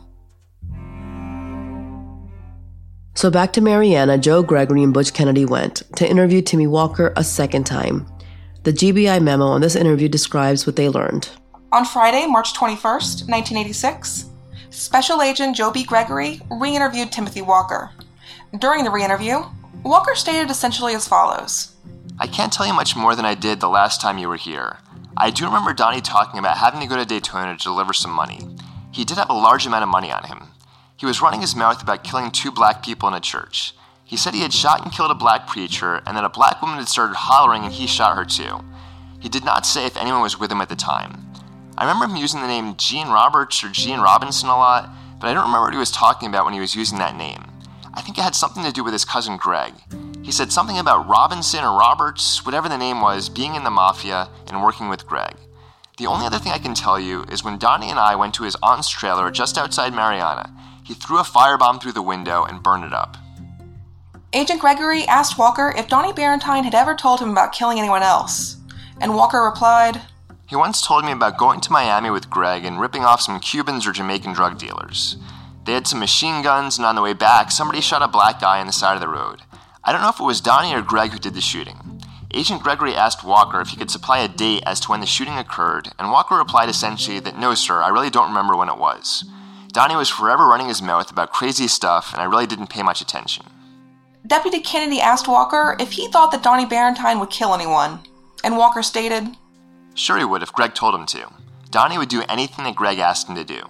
So back to Marianna, Joe Gregory and Butch Kennedy went to interview Timmy Walker a second time. The G B I memo on this interview describes what they learned. On Friday, March twenty-first, nineteen eighty-six, Special Agent Joe B. Gregory re-interviewed Timothy Walker. During the re-interview, Walker stated essentially as follows. I can't tell you much more than I did the last time you were here. I do remember Donnie talking about having to go to Daytona to deliver some money. He did have a large amount of money on him. He was running his mouth about killing two black people in a church. He said he had shot and killed a black preacher and that a black woman had started hollering and he shot her too. He did not say if anyone was with him at the time. I remember him using the name Gene Roberts or Gene Robinson a lot, but I don't remember what he was talking about when he was using that name. I think it had something to do with his cousin Greg. He said something about Robinson or Roberts, whatever the name was, being in the mafia and working with Greg. The only other thing I can tell you is when Donnie and I went to his aunt's trailer just outside Marianna, he threw a firebomb through the window and burned it up. Agent Gregory asked Walker if Donnie Barentine had ever told him about killing anyone else, and Walker replied, He once told me about going to Miami with Greg and ripping off some Cubans or Jamaican drug dealers. They had some machine guns, and on the way back, somebody shot a black guy on the side of the road. I don't know if it was Donnie or Greg who did the shooting. Agent Gregory asked Walker if he could supply a date as to when the shooting occurred, and Walker replied essentially that no sir, I really don't remember when it was. Donnie was forever running his mouth about crazy stuff, and I really didn't pay much attention. Deputy Kennedy asked Walker if he thought that Donnie Barentine would kill anyone, and Walker stated, Sure he would if Greg told him to. Donnie would do anything that Greg asked him to do.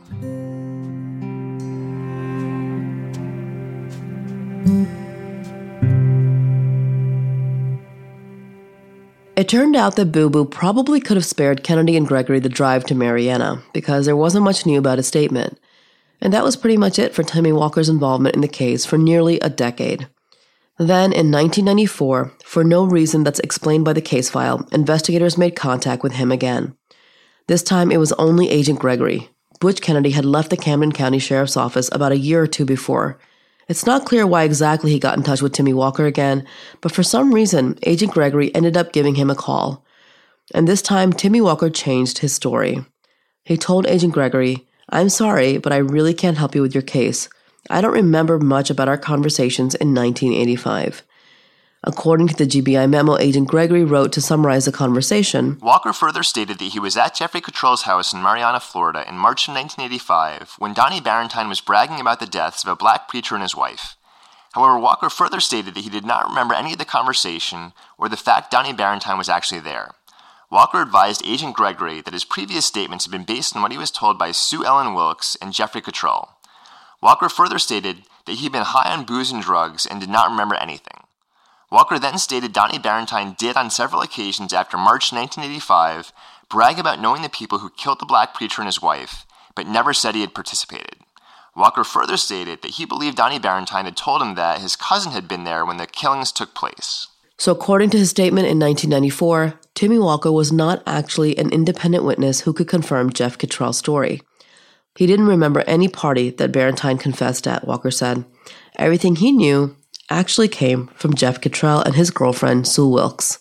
It turned out that Boo Boo probably could have spared Kennedy and Gregory the drive to Marianna because there wasn't much new about his statement. And that was pretty much it for Timmy Walker's involvement in the case for nearly a decade. Then, in nineteen ninety-four, for no reason that's explained by the case file, investigators made contact with him again. This time it was only Agent Gregory. Butch Kennedy had left the Camden County Sheriff's Office about a year or two before. It's not clear why exactly he got in touch with Timmy Walker again, but for some reason, Agent Gregory ended up giving him a call. And this time, Timmy Walker changed his story. He told Agent Gregory, I'm sorry, but I really can't help you with your case. I don't remember much about our conversations in nineteen eighty-five. According to the G B I memo, Agent Gregory wrote to summarize the conversation. Walker further stated that he was at Jeffrey Cottrell's house in Marianna, Florida in March of nineteen eighty-five when Donnie Barentine was bragging about the deaths of a black preacher and his wife. However, Walker further stated that he did not remember any of the conversation or the fact Donnie Barentine was actually there. Walker advised Agent Gregory that his previous statements had been based on what he was told by Sue Ellen Wilkes and Jeffrey Cottrell. Walker further stated that he had been high on booze and drugs and did not remember anything. Walker then stated Donnie Barentine did on several occasions after March nineteen eighty-five brag about knowing the people who killed the black preacher and his wife, but never said he had participated. Walker further stated that he believed Donnie Barentine had told him that his cousin had been there when the killings took place. So according to his statement in nineteen ninety-four, Timmy Walker was not actually an independent witness who could confirm Jeff Cottrell's story. He didn't remember any party that Barentine confessed at, Walker said. Everything he knew, actually came from Jeff Kittrell and his girlfriend, Sue Wilkes.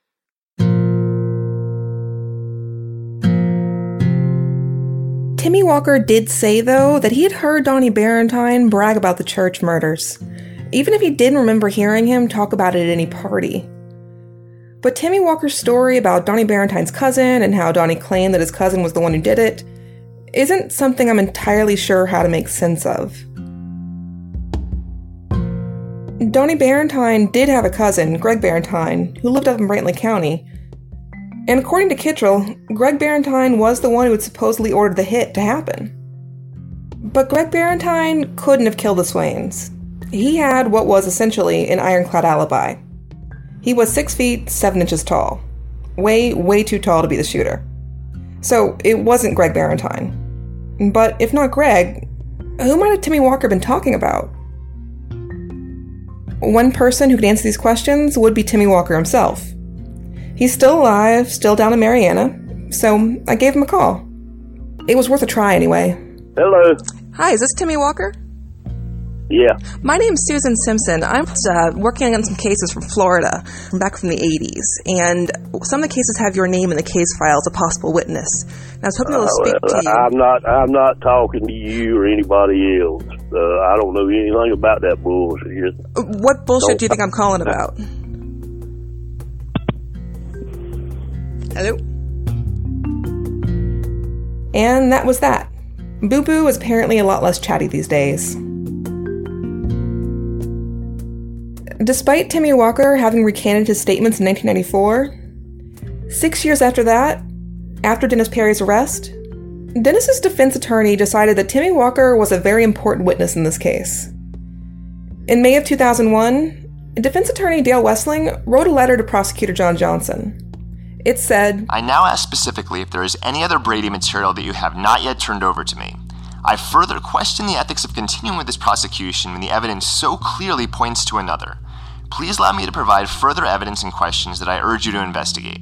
Timmy Walker did say, though, that he had heard Donnie Barentine brag about the church murders, even if he didn't remember hearing him talk about it at any party. But Timmy Walker's story about Donnie Barentine's cousin and how Donnie claimed that his cousin was the one who did it isn't something I'm entirely sure how to make sense of. Donnie Barentine did have a cousin, Greg Barentine, who lived up in Brantley County. And according to Kittrell, Greg Barentine was the one who had supposedly ordered the hit to happen. But Greg Barentine couldn't have killed the Swains. He had what was essentially an ironclad alibi. He was six feet, seven inches tall. Way, way too tall to be the shooter. So it wasn't Greg Barentine. But if not Greg, who might have Timmy Walker been talking about? One person who could answer these questions would be Timmy Walker himself. He's still alive, still down in Marianna, so I gave him a call. It was worth a try anyway. Hello. Hi, is this Timmy Walker? Yeah. My name's Susan Simpson. I'm uh, working on some cases from Florida, from back from the eighties, and some of the cases have your name in the case file as a possible witness. And I was hoping to uh, speak well, to you. I'm not. I'm not talking to you or anybody else. Uh, I don't know anything about that bullshit. What bullshit do you think I'm calling about? Hello? And that was that. Boo Boo is apparently a lot less chatty these days. Despite Timmy Walker having recanted his statements in nineteen ninety-four, six years after that, after Dennis Perry's arrest, Dennis's defense attorney decided that Timmy Walker was a very important witness in this case. In May of two thousand one, defense attorney Dale Westling wrote a letter to prosecutor John Johnson. It said, I now ask specifically if there is any other Brady material that you have not yet turned over to me. I further question the ethics of continuing with this prosecution when the evidence so clearly points to another. Please allow me to provide further evidence and questions that I urge you to investigate.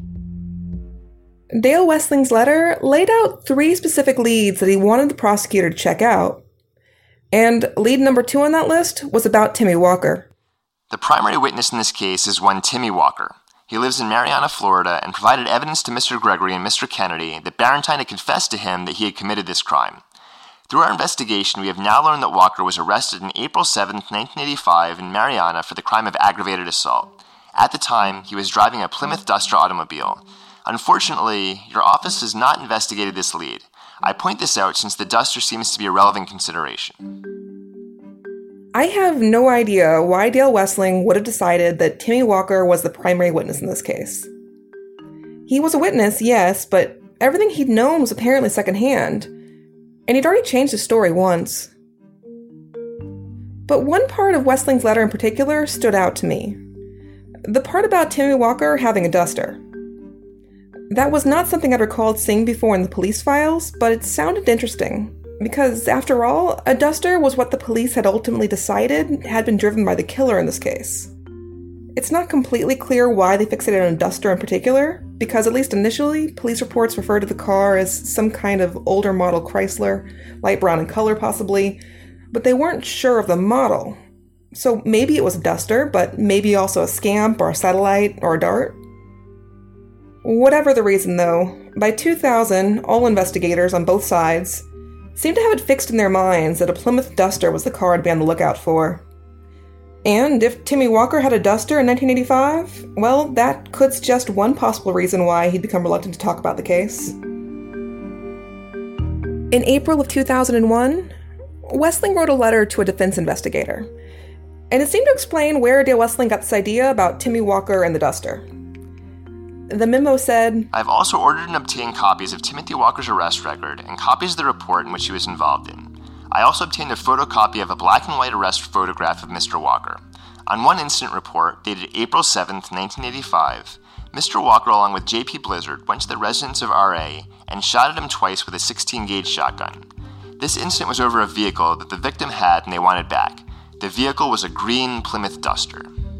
Dale Westling's letter laid out three specific leads that he wanted the prosecutor to check out. And lead number two on that list was about Timmy Walker. The primary witness in this case is one Timmy Walker. He lives in Marianna, Florida, and provided evidence to Mister Gregory and Mister Kennedy that Barentine had confessed to him that he had committed this crime. Through our investigation, we have now learned that Walker was arrested on April seventh, nineteen eighty-five in Marianna for the crime of aggravated assault. At the time, he was driving a Plymouth Duster automobile. Unfortunately, your office has not investigated this lead. I point this out since the Duster seems to be a relevant consideration. I have no idea why Dale Westling would have decided that Timmy Walker was the primary witness in this case. He was a witness, yes, but everything he'd known was apparently secondhand, and he'd already changed his story once. But one part of Westling's letter in particular stood out to me. The part about Timmy Walker having a Duster. That was not something I'd recalled seeing before in the police files, but it sounded interesting. Because, after all, a Duster was what the police had ultimately decided had been driven by the killer in this case. It's not completely clear why they fixated on a Duster in particular, because at least initially, police reports referred to the car as some kind of older model Chrysler, light brown in color possibly, but they weren't sure of the model. So maybe it was a Duster, but maybe also a Scamp or a Satellite or a Dart. Whatever the reason though, by two thousand, all investigators on both sides seemed to have it fixed in their minds that a Plymouth Duster was the car to be on the lookout for. And if Timmy Walker had a Duster in nineteen eighty-five, well, that could suggest one possible reason why he'd become reluctant to talk about the case. In April of two thousand one, Westling wrote a letter to a defense investigator, and it seemed to explain where Dale Westling got this idea about Timmy Walker and the Duster. The memo said, I've also ordered and obtained copies of Timothy Walker's arrest record and copies of the report in which he was involved in. I also obtained a photocopy of a black and white arrest photograph of Mister Walker. On one incident report, dated April seventh, nineteen eighty-five, Mister Walker, along with J P Blizzard, went to the residence of R A and shot at him twice with a sixteen gauge shotgun. This incident was over a vehicle that the victim had and they wanted back. The vehicle was a green Plymouth Duster.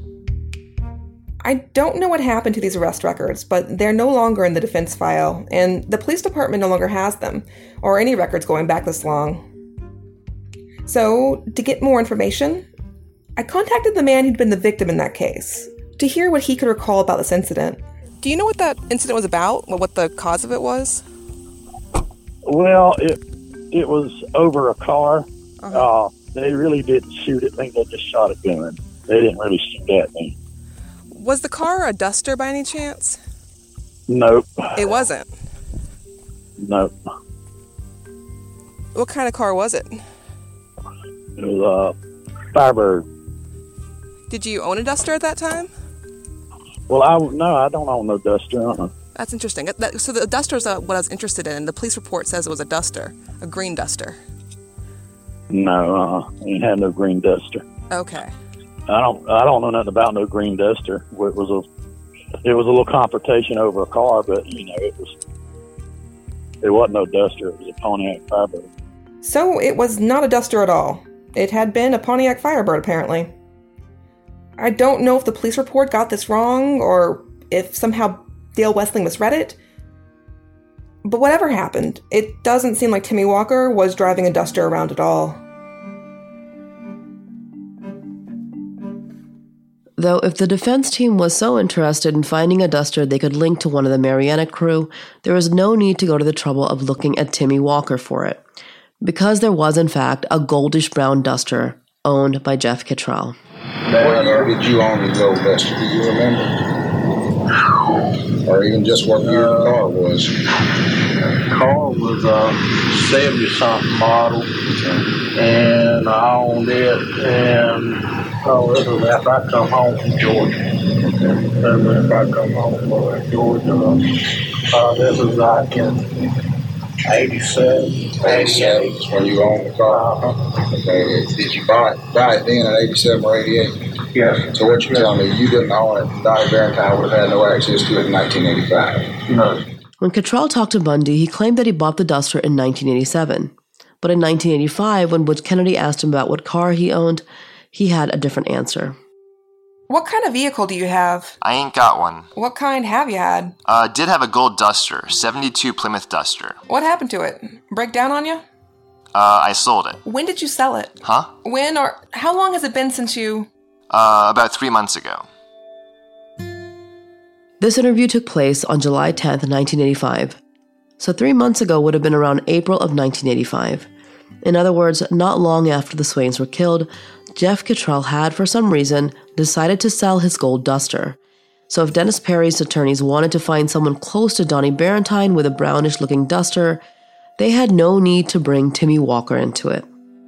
I don't know what happened to these arrest records, but they're no longer in the defense file, and the police department no longer has them, or any records going back this long. So, to get more information, I contacted the man who'd been the victim in that case to hear what he could recall about this incident. Do you know what that incident was about? What the cause of it was? Well, it it was over a car. Uh-huh. Uh, they really didn't shoot at me. They just shot a gun. They didn't really shoot at me. Was the car a Duster by any chance? Nope. It wasn't? Nope. What kind of car was it? It was a Firebird. Did you own a Duster at that time? Well, I no, I don't own no Duster. Uh-uh. That's interesting. That, so the Duster is what I was interested in. The police report says it was a Duster, a green Duster. No, uh, I ain't had no green Duster. Okay. I don't, I don't know nothing about no green Duster. It was a, it was a little confrontation over a car, but you know, it was, it wasn't no Duster. It was a Pontiac Firebird. So it was not a Duster at all. It had been a Pontiac Firebird, apparently. I don't know if the police report got this wrong or if somehow Dale Westling misread it. But whatever happened, it doesn't seem like Timmy Walker was driving a Duster around at all. Though if the defense team was so interested in finding a Duster they could link to one of the Mariana crew, there was no need to go to the trouble of looking at Timmy Walker for it, because there was in fact a goldish-brown Duster owned by Jeff Kittrell. What year did you own the gold Duster? Do you remember? Or even just what year the car was? The car was a seventy-something model, and I owned it, and oh, this was after I come home from Georgia. This was after I come home from Georgia. Uh, this was like in eighty-seven. eighty-seven is when you owned the car? Uh-huh. Okay. Did you buy it, buy it then in eighty-seven or eighty-eight? Yes. So what you're telling me, you didn't own it, Donnie Barentine would have had no access to it in nineteen eighty-five? No. When Kittrell talked to Bundy, he claimed that he bought the Duster in nineteen eighty-seven. But in nineteen eighty-five, when Butch Kennedy asked him about what car he owned, he had a different answer. What kind of vehicle do you have? I ain't got one. What kind have you had? Uh, did have a gold Duster, seventy-two Plymouth Duster. What happened to it? Break down on you? Uh, I sold it. When did you sell it? Huh? When or how long has it been since you... Uh, about three months ago. This interview took place on July tenth, nineteen eighty-five. So three months ago would have been around April of nineteen eighty-five. In other words, not long after the Swains were killed, Jeff Kittrell had, for some reason, decided to sell his gold Duster. So if Dennis Perry's attorneys wanted to find someone close to Donnie Barentine with a brownish-looking Duster, they had no need to bring Timmy Walker into it.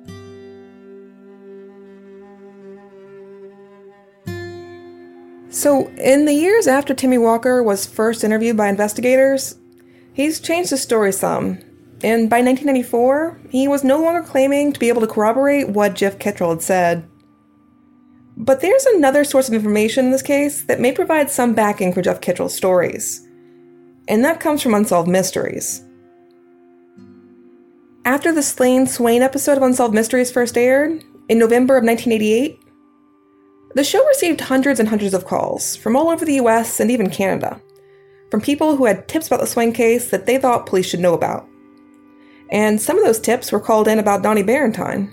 So, in the years after Timmy Walker was first interviewed by investigators, he's changed his story some. And by nineteen ninety-four, he was no longer claiming to be able to corroborate what Jeff Kittrell had said. But there's another source of information in this case that may provide some backing for Jeff Kittrell's stories. And that comes from Unsolved Mysteries. After the Slane Swain episode of Unsolved Mysteries first aired, in November of nineteen eighty-eight, the show received hundreds and hundreds of calls from all over the U S and even Canada, from people who had tips about the Swain case that they thought police should know about. And some of those tips were called in about Donnie Barentine.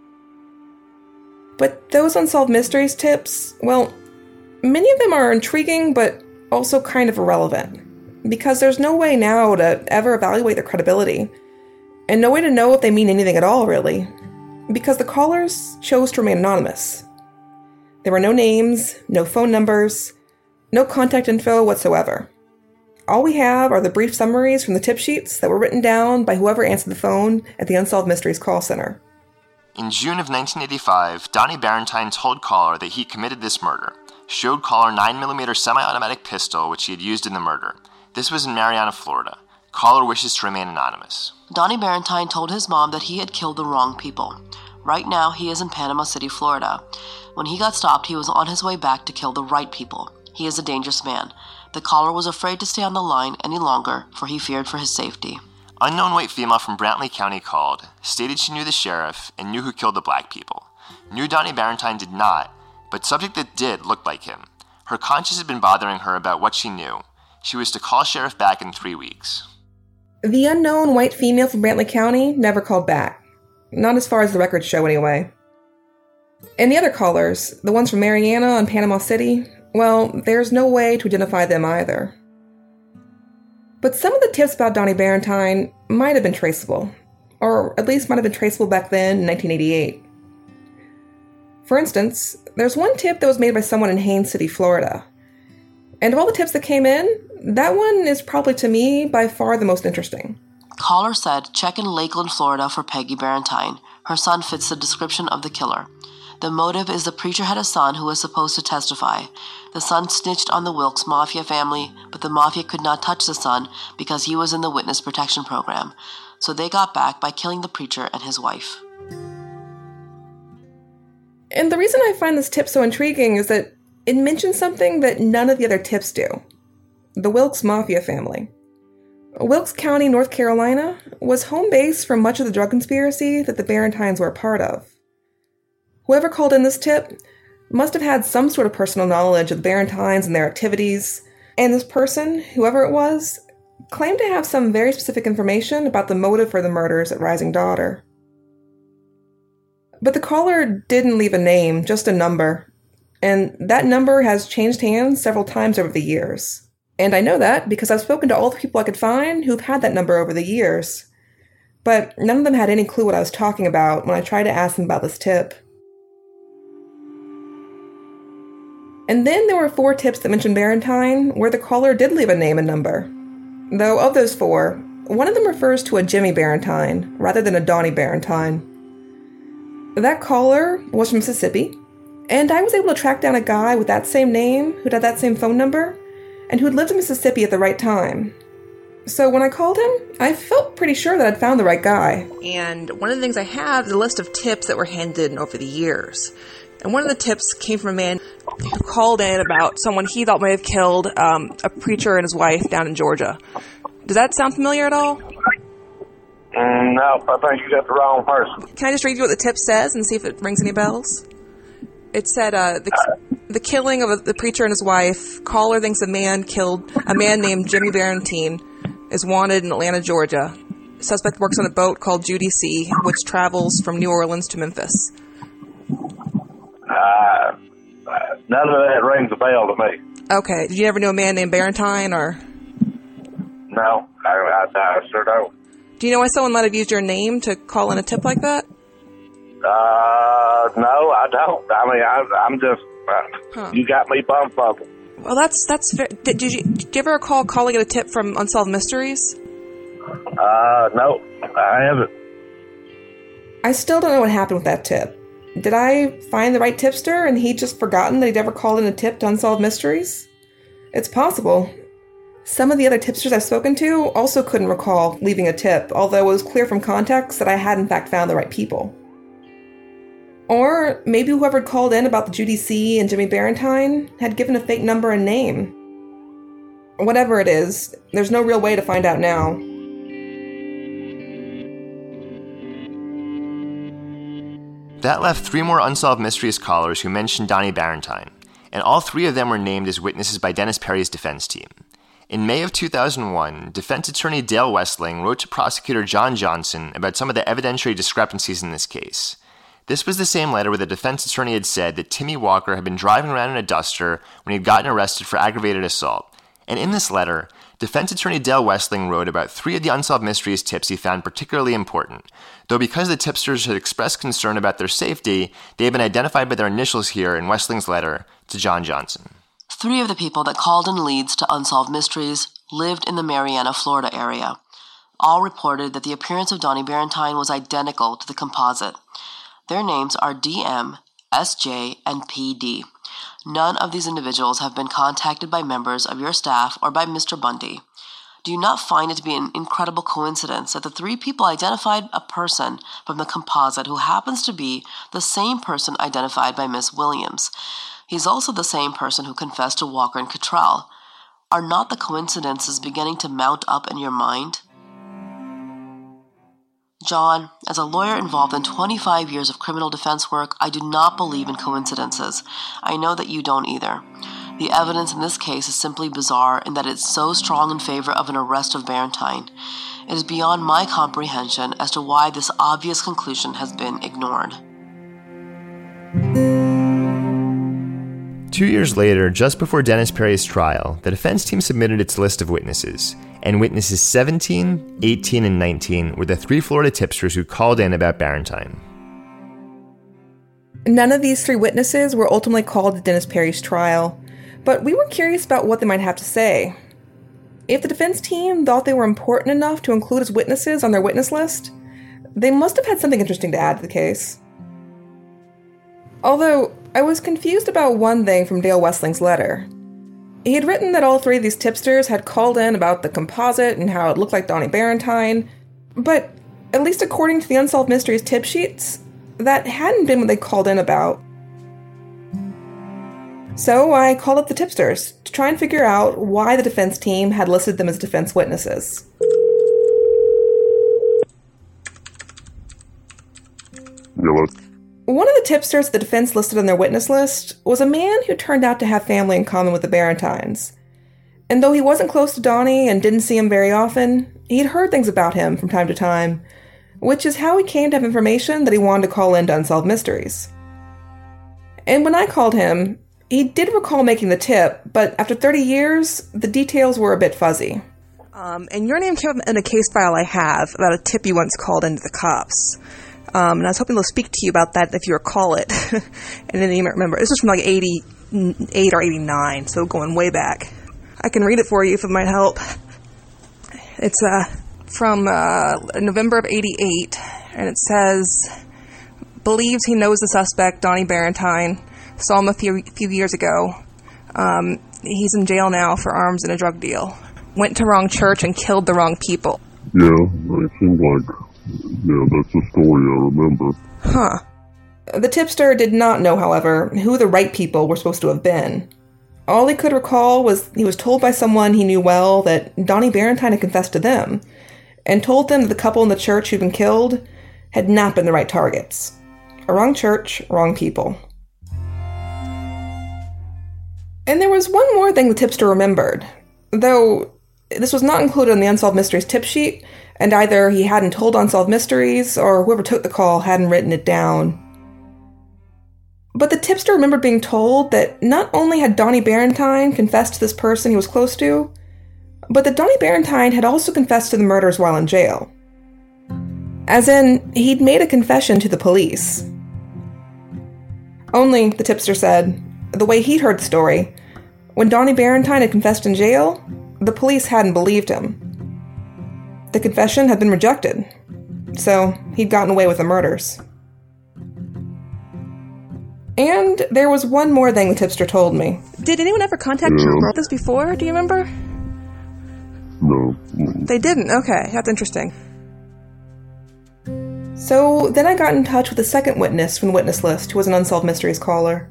But those Unsolved Mysteries tips, well, many of them are intriguing but also kind of irrelevant, because there's no way now to ever evaluate their credibility, and no way to know if they mean anything at all, really, because the callers chose to remain anonymous. There were no names, no phone numbers, no contact info whatsoever. All we have are the brief summaries from the tip sheets that were written down by whoever answered the phone at the Unsolved Mysteries call center. In June of nineteen eighty-five, Donnie Barentine told caller that he committed this murder, showed caller nine millimeter semi-automatic pistol which he had used in the murder. This was in Mariana, Florida. Caller wishes to remain anonymous. Donnie Barentine told his mom that he had killed the wrong people. Right now, he is in Panama City, Florida. When he got stopped, he was on his way back to kill the right people. He is a dangerous man. The caller was afraid to stay on the line any longer, for he feared for his safety. Unknown white female from Brantley County called, stated she knew the sheriff and knew who killed the black people. Knew Donnie Barentine did not, but subject that did looked like him. Her conscience had been bothering her about what she knew. She was to call sheriff back in three weeks. The unknown white female from Brantley County never called back. Not as far as the records show, anyway. And the other callers, the ones from Marianna and Panama City, well, there's no way to identify them either. But some of the tips about Donnie Barentine might have been traceable, or at least might have been traceable back then in nineteen eighty-eight. For instance, there's one tip that was made by someone in Haines City, Florida. And of all the tips that came in, that one is probably, to me, by far the most interesting. Caller said, check in Lakeland, Florida for Peggy Barentine. Her son fits the description of the killer. The motive is the preacher had a son who was supposed to testify. The son snitched on the Wilkes Mafia family, but the Mafia could not touch the son because he was in the witness protection program. So they got back by killing the preacher and his wife. And the reason I find this tip so intriguing is that it mentions something that none of the other tips do. The Wilkes Mafia family. Wilkes County, North Carolina, was home base for much of the drug conspiracy that the Barentines were a part of. Whoever called in this tip must have had some sort of personal knowledge of the Barentines and their activities, and this person, whoever it was, claimed to have some very specific information about the motive for the murders at Rising Daughter. But the caller didn't leave a name, just a number, and that number has changed hands several times over the years. And I know that because I've spoken to all the people I could find who've had that number over the years, but none of them had any clue what I was talking about when I tried to ask them about this tip. And then there were four tips that mentioned Barentine, where the caller did leave a name and number. Though of those four, one of them refers to a Jimmy Barentine, rather than a Donnie Barentine. That caller was from Mississippi, and I was able to track down a guy with that same name, who'd had that same phone number, and who'd lived in Mississippi at the right time. So when I called him, I felt pretty sure that I'd found the right guy. And one of the things I have is a list of tips that were handed in over the years. And one of the tips came from a man who called in about someone he thought might have killed um, a preacher and his wife down in Georgia. Does that sound familiar at all? Mm, no, I think you got the wrong person. Can I just read you what the tip says and see if it rings any bells? It said, uh, the, the killing of a, the preacher and his wife. Caller thinks a man killed a man named Jimmy Barentine is wanted in Atlanta, Georgia. Suspect works on a boat called Judy C, which travels from New Orleans to Memphis. Uh, none of that rings a bell to me. Okay. Did you ever know a man named Barentine, or? No, I, I, I sure don't. Do you know why someone might have used your name to call in a tip like that? Uh, no, I don't. I mean, I, I'm just, uh, huh. You got me bumfuzzled. Well, that's, that's, did, did you, did you ever recall calling it a tip from Unsolved Mysteries? Uh, no, I haven't. I still don't know what happened with that tip. Did I find the right tipster and he'd just forgotten that he'd ever called in a tip to Unsolved Mysteries? It's possible. Some of the other tipsters I've spoken to also couldn't recall leaving a tip, although it was clear from context that I had in fact found the right people. Or maybe whoever had called in about the Judy C and Jimmy Barentine had given a fake number and name. Whatever it is, there's no real way to find out now. That left three more Unsolved Mysteries callers who mentioned Donnie Barentine, and all three of them were named as witnesses by Dennis Perry's defense team. In May of two thousand one, defense attorney Dale Westling wrote to prosecutor John Johnson about some of the evidentiary discrepancies in this case. This was the same letter where the defense attorney had said that Timmy Walker had been driving around in a Duster when he had gotten arrested for aggravated assault. And in this letter, defense attorney Dale Westling wrote about three of the Unsolved Mysteries tips he found particularly important, though because the tipsters had expressed concern about their safety, they had been identified by their initials here in Westling's letter to John Johnson. Three of the people that called in leads to Unsolved Mysteries lived in the Marianna, Florida area. All reported that the appearance of Donnie Barentine was identical to the composite. Their names are D M, S J, and P D. None of these individuals have been contacted by members of your staff or by Mister Bundy. Do you not find it to be an incredible coincidence that the three people identified a person from the composite who happens to be the same person identified by Miss Williams? He's also the same person who confessed to Walker and Cottrell. Are not the coincidences beginning to mount up in your mind? John, as a lawyer involved in twenty-five years of criminal defense work, I do not believe in coincidences. I know that you don't either. The evidence in this case is simply bizarre in that it's so strong in favor of an arrest of Barentine. It is beyond my comprehension as to why this obvious conclusion has been ignored. Two years later, just before Dennis Perry's trial, the defense team submitted its list of witnesses, and witnesses seventeen, eighteen, and nineteen were the three Florida tipsters who called in about Barentine. None of these three witnesses were ultimately called to Dennis Perry's trial, but we were curious about what they might have to say. If the defense team thought they were important enough to include as witnesses on their witness list, they must have had something interesting to add to the case. Although, I was confused about one thing from Dale Westling's letter. He had written that all three of these tipsters had called in about the composite and how it looked like Donnie Barentine, but at least according to the Unsolved Mysteries tip sheets, that hadn't been what they called in about. So I called up the tipsters to try and figure out why the defense team had listed them as defense witnesses. Hello? One of the tipsters the defense listed on their witness list was a man who turned out to have family in common with the Barentines. And though he wasn't close to Donnie and didn't see him very often, he'd heard things about him from time to time, which is how he came to have information that he wanted to call in to Unsolved Mysteries. And when I called him, he did recall making the tip, but after thirty years, the details were a bit fuzzy. Um, and your name came up in a case file I have about a tip you once called into the cops. Um, and I was hoping they'll speak to you about that if you recall it. And then you might remember. This was from like eighty-eight or eighty-nine, so going way back. I can read it for you if it might help. It's uh, from uh, November of eighty-eight, and it says, believes he knows the suspect, Donnie Barentine, saw him a few, few years ago. Um, he's in jail now for arms and a drug deal. Went to wrong church and killed the wrong people. Yeah, it seems like, yeah, that's the story I remember. Huh. The tipster did not know, however, who the right people were supposed to have been. All he could recall was he was told by someone he knew well that Donnie Barentine had confessed to them, and told them that the couple in the church who'd been killed had not been the right targets. A wrong church, wrong people. And there was one more thing the tipster remembered, though this was not included on the Unsolved Mysteries tip sheet, and either he hadn't told Unsolved Mysteries, or whoever took the call hadn't written it down. But the tipster remembered being told that not only had Donnie Barentine confessed to this person he was close to, but that Donnie Barentine had also confessed to the murders while in jail. As in, he'd made a confession to the police. Only, the tipster said, the way he'd heard the story, when Donnie Barentine had confessed in jail, the police hadn't believed him. The confession had been rejected, so he'd gotten away with the murders. And there was one more thing the tipster told me. Did anyone ever contact Yeah. you about this before? Do you remember? No. Mm. They didn't? Okay, that's interesting. So then I got in touch with the second witness from the witness list who was an Unsolved Mysteries caller.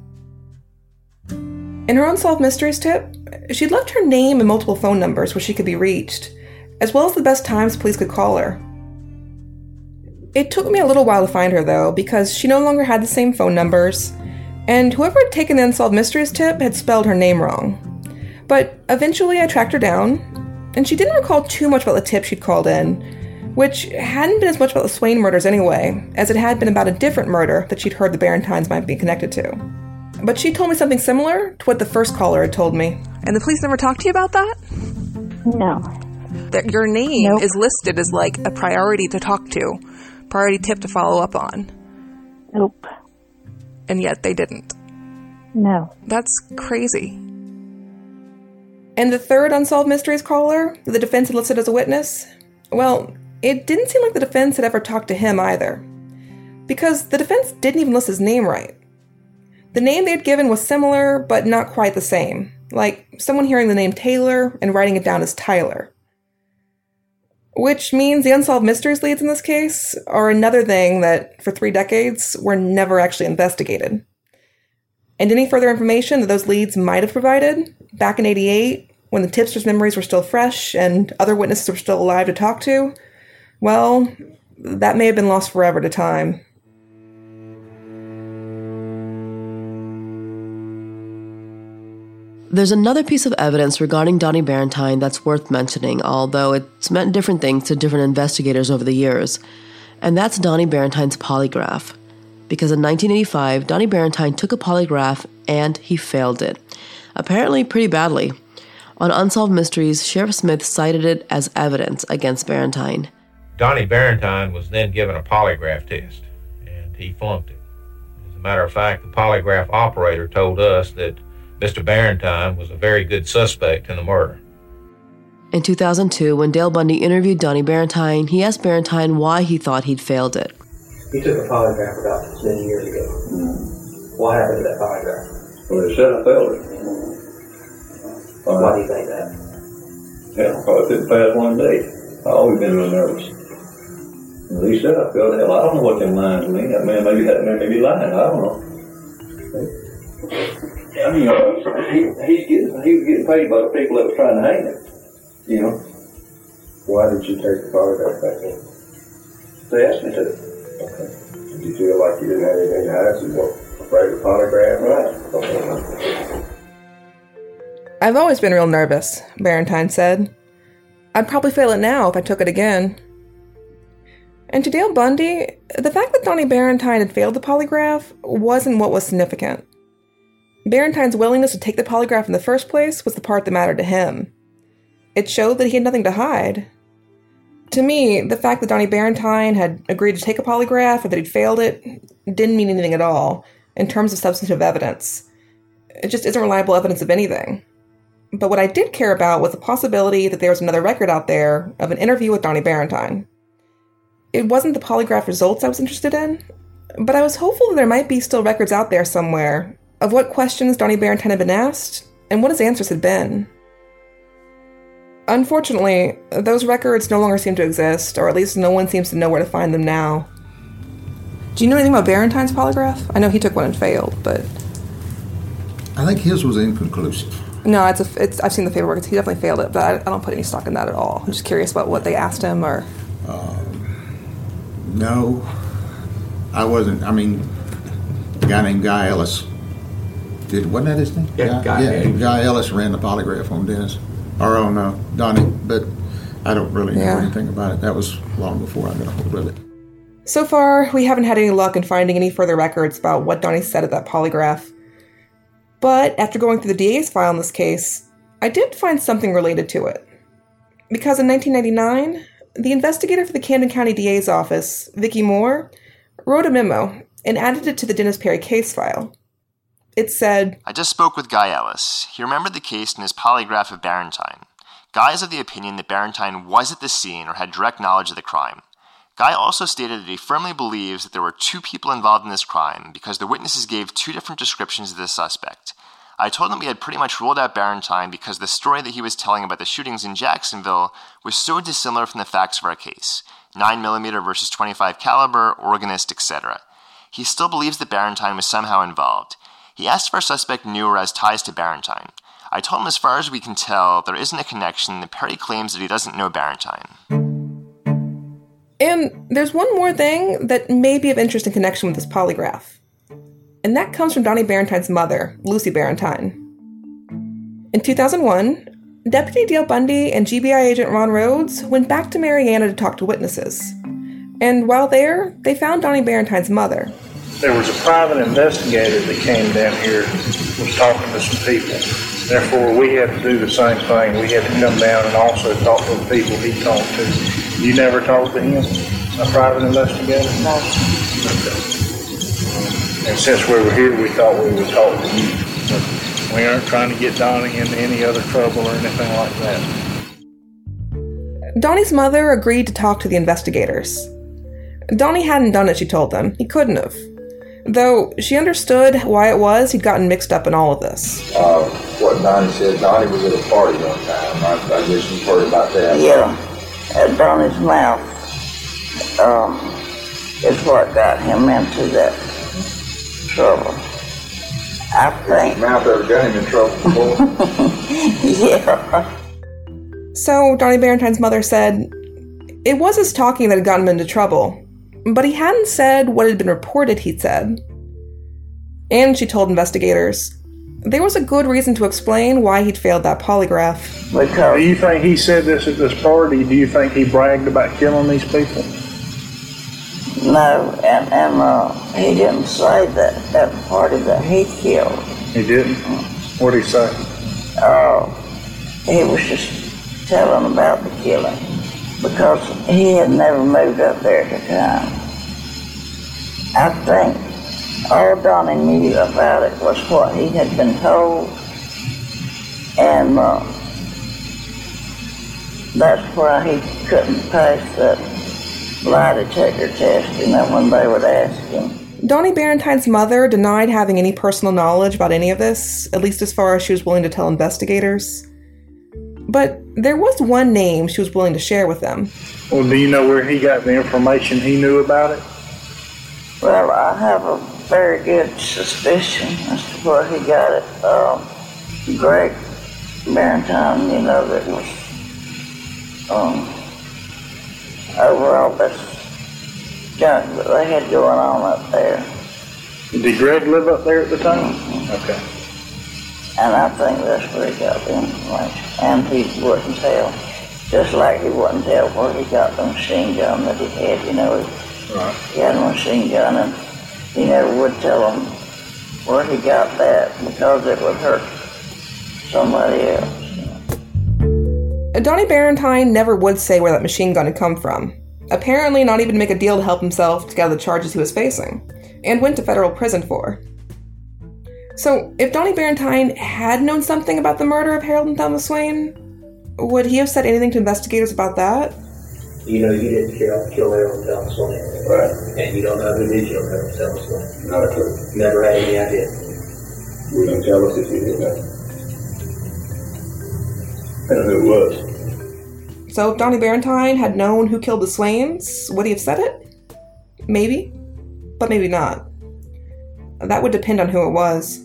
In her Unsolved Mysteries tip, she'd left her name and multiple phone numbers where she could be reached, as well as the best times police could call her. It took me a little while to find her, though, because she no longer had the same phone numbers, and whoever had taken the Unsolved Mysteries tip had spelled her name wrong. But eventually I tracked her down, and she didn't recall too much about the tip she'd called in, which hadn't been as much about the Swain murders anyway, as it had been about a different murder that she'd heard the Barentines might be connected to. But she told me something similar to what the first caller had told me. And the police never talked to you about that? No. That your name Nope. is listed as like a priority to talk to, priority tip to follow up on. Nope. And yet they didn't. No. That's crazy. And the third Unsolved Mysteries caller that the defense had listed as a witness? Well, it didn't seem like the defense had ever talked to him either. Because the defense didn't even list his name right. The name they had given was similar, but not quite the same. Like someone hearing the name Taylor and writing it down as Tyler. Which means the Unsolved Mysteries leads in this case are another thing that, for three decades, were never actually investigated. And any further information that those leads might have provided, back in eighty-eight, when the tipsters' memories were still fresh and other witnesses were still alive to talk to, well, that may have been lost forever to time. There's another piece of evidence regarding Donnie Barentine that's worth mentioning, although it's meant different things to different investigators over the years, and that's Donnie Barentine's polygraph. because in nineteen eighty-five, Donnie Barentine took a polygraph and he failed it. Apparently pretty badly. On Unsolved Mysteries, Sheriff Smith cited it as evidence against Barentine. Donnie Barentine was then given a polygraph test, and he flunked it. As a matter of fact, the polygraph operator told us that Mister Barentine was a very good suspect in the murder. In two thousand two, when Dale Bundy interviewed Donnie Barentine, he asked Barentine why he thought he'd failed it. You took a polygraph about ten years ago. Mm-hmm. What happened to that polygraph? Well, they said I failed it. Uh, why do you think that? Yeah, I couldn't pass one day. I've always been real nervous. And he said I failed it. Hell, I don't know what them lines mean. That man maybe that man may be lying. I don't know. I mean, uh, he, he's getting, he was getting paid by the people that was trying to hang him. You know. Why did you take the polygraph back then? They asked me to. Okay. Did you feel like you didn't have anything to hide? So you weren't afraid of the polygraph? Right. Okay. I've always been real nervous, Barentine said. I'd probably fail it now if I took it again. And to Dale Bundy, the fact that Donnie Barentine had failed the polygraph wasn't what was significant. Barentine's willingness to take the polygraph in the first place was the part that mattered to him. It showed that he had nothing to hide. To me, the fact that Donnie Barentine had agreed to take a polygraph or that he'd failed it didn't mean anything at all in terms of substantive evidence. It just isn't reliable evidence of anything. But what I did care about was the possibility that there was another record out there of an interview with Donnie Barentine. It wasn't the polygraph results I was interested in, but I was hopeful that there might be still records out there somewhere of what questions Donnie Barentine had been asked and what his answers had been. Unfortunately, those records no longer seem to exist, or at least no one seems to know where to find them now. Do you know anything about Barentine's polygraph? I know he took one and failed, but... I think his was inconclusive. No, it's a, it's, I've seen the paperwork. He definitely failed it, but I, I don't put any stock in that at all. I'm just curious about what they asked him, or... Um, no, I wasn't. I mean, a guy named Guy Ellis did, wasn't that his name? Yeah, Guy, Guy, yeah, Guy Ellis ran the polygraph on Dennis, or on uh, Donnie, but I don't really know yeah. anything about it. That was long before I got a hold of it. So far, we haven't had any luck in finding any further records about what Donnie said at that polygraph. But after going through the D A's file in this case, I did find something related to it. Because in nineteen ninety-nine, the investigator for the Camden County D A's office, Vicki Moore, wrote a memo and added it to the Dennis Perry case file. It said, I just spoke with Guy Ellis. He remembered the case in his polygraph of Barentine. Guy is of the opinion that Barentine was at the scene or had direct knowledge of the crime. Guy also stated that he firmly believes that there were two people involved in this crime because the witnesses gave two different descriptions of the suspect. I told him we had pretty much ruled out Barentine because the story that he was telling about the shootings in Jacksonville was so dissimilar from the facts of our case, nine millimeter versus twenty-five caliber, organist, et cetera. He still believes that Barentine was somehow involved. He asked if our suspect knew or has ties to Barentine. I told him as far as we can tell, there isn't a connection, that Perry claims that he doesn't know Barentine. And there's one more thing that may be of interest in connection with this polygraph. And that comes from Donnie Barentine's mother, Lucy Barentine. In two thousand one, Deputy Dale Bundy and G B I agent Ron Rhodes went back to Marianna to talk to witnesses. And while there, they found Donnie Barentine's mother. There was a private investigator that came down here, was talking to some people. Therefore, we had to do the same thing. We had to come down and also talk to the people he talked to. You never talked to him, a private investigator? No. Okay. And since we were here, we thought we would talk to you. We aren't trying to get Donnie into any other trouble or anything like that. Donnie's mother agreed to talk to the investigators. Donnie hadn't done it, she told them. He couldn't have. Though she understood why it was he'd gotten mixed up in all of this. Uh, what Donnie said, Donnie was at a party one time. I, I guess you've heard about that. Yeah, at Donnie's mouth um, is what got him into that trouble. I think. His mouth ever got him in trouble before? Yeah. So Donnie Barentine's mother said it was his talking that had gotten him into trouble, but he hadn't said what had been reported he'd said. And she told investigators there was a good reason to explain why he'd failed that polygraph. Do you think he said this at this party? Do you think he bragged about killing these people? No, and, and uh, he didn't say that at the party that he killed. He didn't? What did he say? Uh, he was just telling about the killing because he had never moved up there at the time. I think all Donnie knew about it was what he had been told, and uh, that's why he couldn't pass that lie detector test, you know, when they would ask him. Donnie Barentine's mother denied having any personal knowledge about any of this, at least as far as she was willing to tell investigators. But there was one name she was willing to share with them. Well, do you know where he got the information he knew about it? Well, I have a very good suspicion as to where he got it. Um, Greg Barentine, you know, that was um, over all this junk that they had going on up there. Did Greg live up there at the time? Mm-hmm. Okay. And I think that's where he got the information. And he wouldn't tell. Just like he wouldn't tell where he got the machine gun that he had, you know. He, right. he had a machine gun and he never would tell him where he got that because it would hurt somebody else. Donnie Barentine never would say where that machine gun had come from. Apparently not even make a deal to help himself to get out of the charges he was facing, and went to federal prison for. So, if Donnie Barentine had known something about the murder of Harold and Thelma Swain, would he have said anything to investigators about that? You know, you didn't kill, kill Harold and Thelma Swain. Right. And you don't know who did kill Harold and Thelma Swain. Not a clue. Never had any idea. We don't tell us if you did that. And who it was. So if Donnie Barentine had known who killed the Swains, would he have said it? Maybe. But maybe not. That would depend on who it was.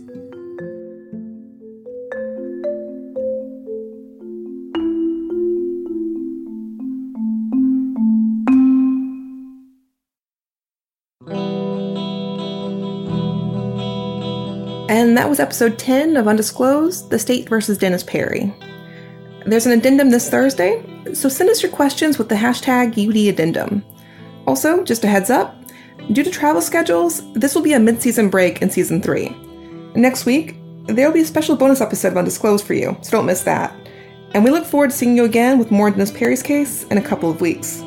And that was episode ten of Undisclosed, The State versus Dennis Perry. There's an addendum this Thursday, so send us your questions with the hashtag U D addendum. Also, just a heads up, due to travel schedules, this will be a mid-season break in season three. Next week, there will be a special bonus episode of Undisclosed for you, so don't miss that. And we look forward to seeing you again with more Dennis Perry's case in a couple of weeks.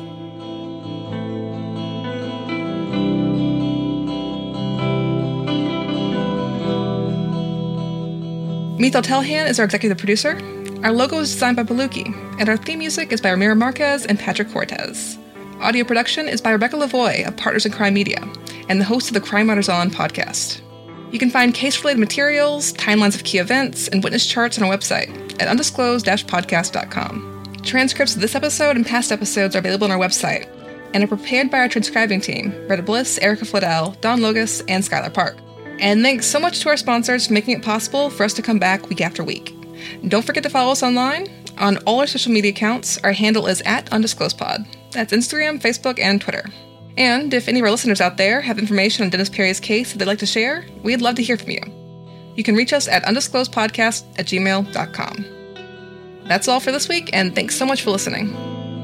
Mithal Telhan is our executive producer. Our logo is designed by Baluki, and our theme music is by Ramiro Marquez and Patrick Cortez. Audio production is by Rebecca Lavoie of Partners in Crime Media, and the host of the Crime Writers On podcast. You can find case-related materials, timelines of key events, and witness charts on our website at undisclosed dash podcast dot com. Transcripts of this episode and past episodes are available on our website, and are prepared by our transcribing team, Retta Bliss, Erica Fladell, Don Logus, and Skylar Park. And thanks so much to our sponsors for making it possible for us to come back week after week. Don't forget to follow us online. On all our social media accounts, our handle is at undisclosedpod. That's Instagram, Facebook, and Twitter. And if any of our listeners out there have information on Dennis Perry's case that they'd like to share, we'd love to hear from you. You can reach us at undisclosedpodcast at gmail dot com. That's all for this week, and thanks so much for listening.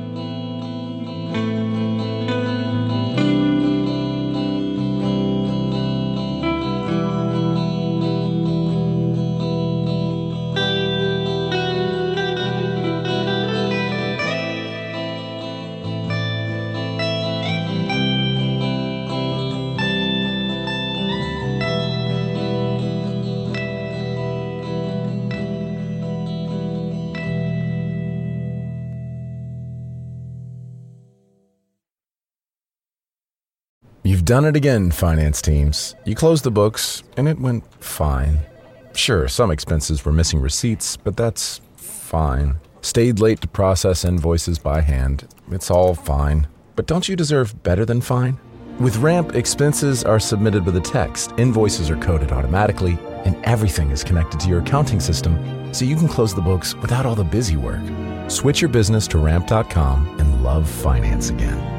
You've done it again, finance teams. You closed the books, and it went fine. Sure, some expenses were missing receipts, but that's fine. Stayed late to process invoices by hand. It's all fine. But don't you deserve better than fine? With Ramp, expenses are submitted with a text, invoices are coded automatically, and everything is connected to your accounting system, so you can close the books without all the busy work. Switch your business to ramp dot com and love finance again.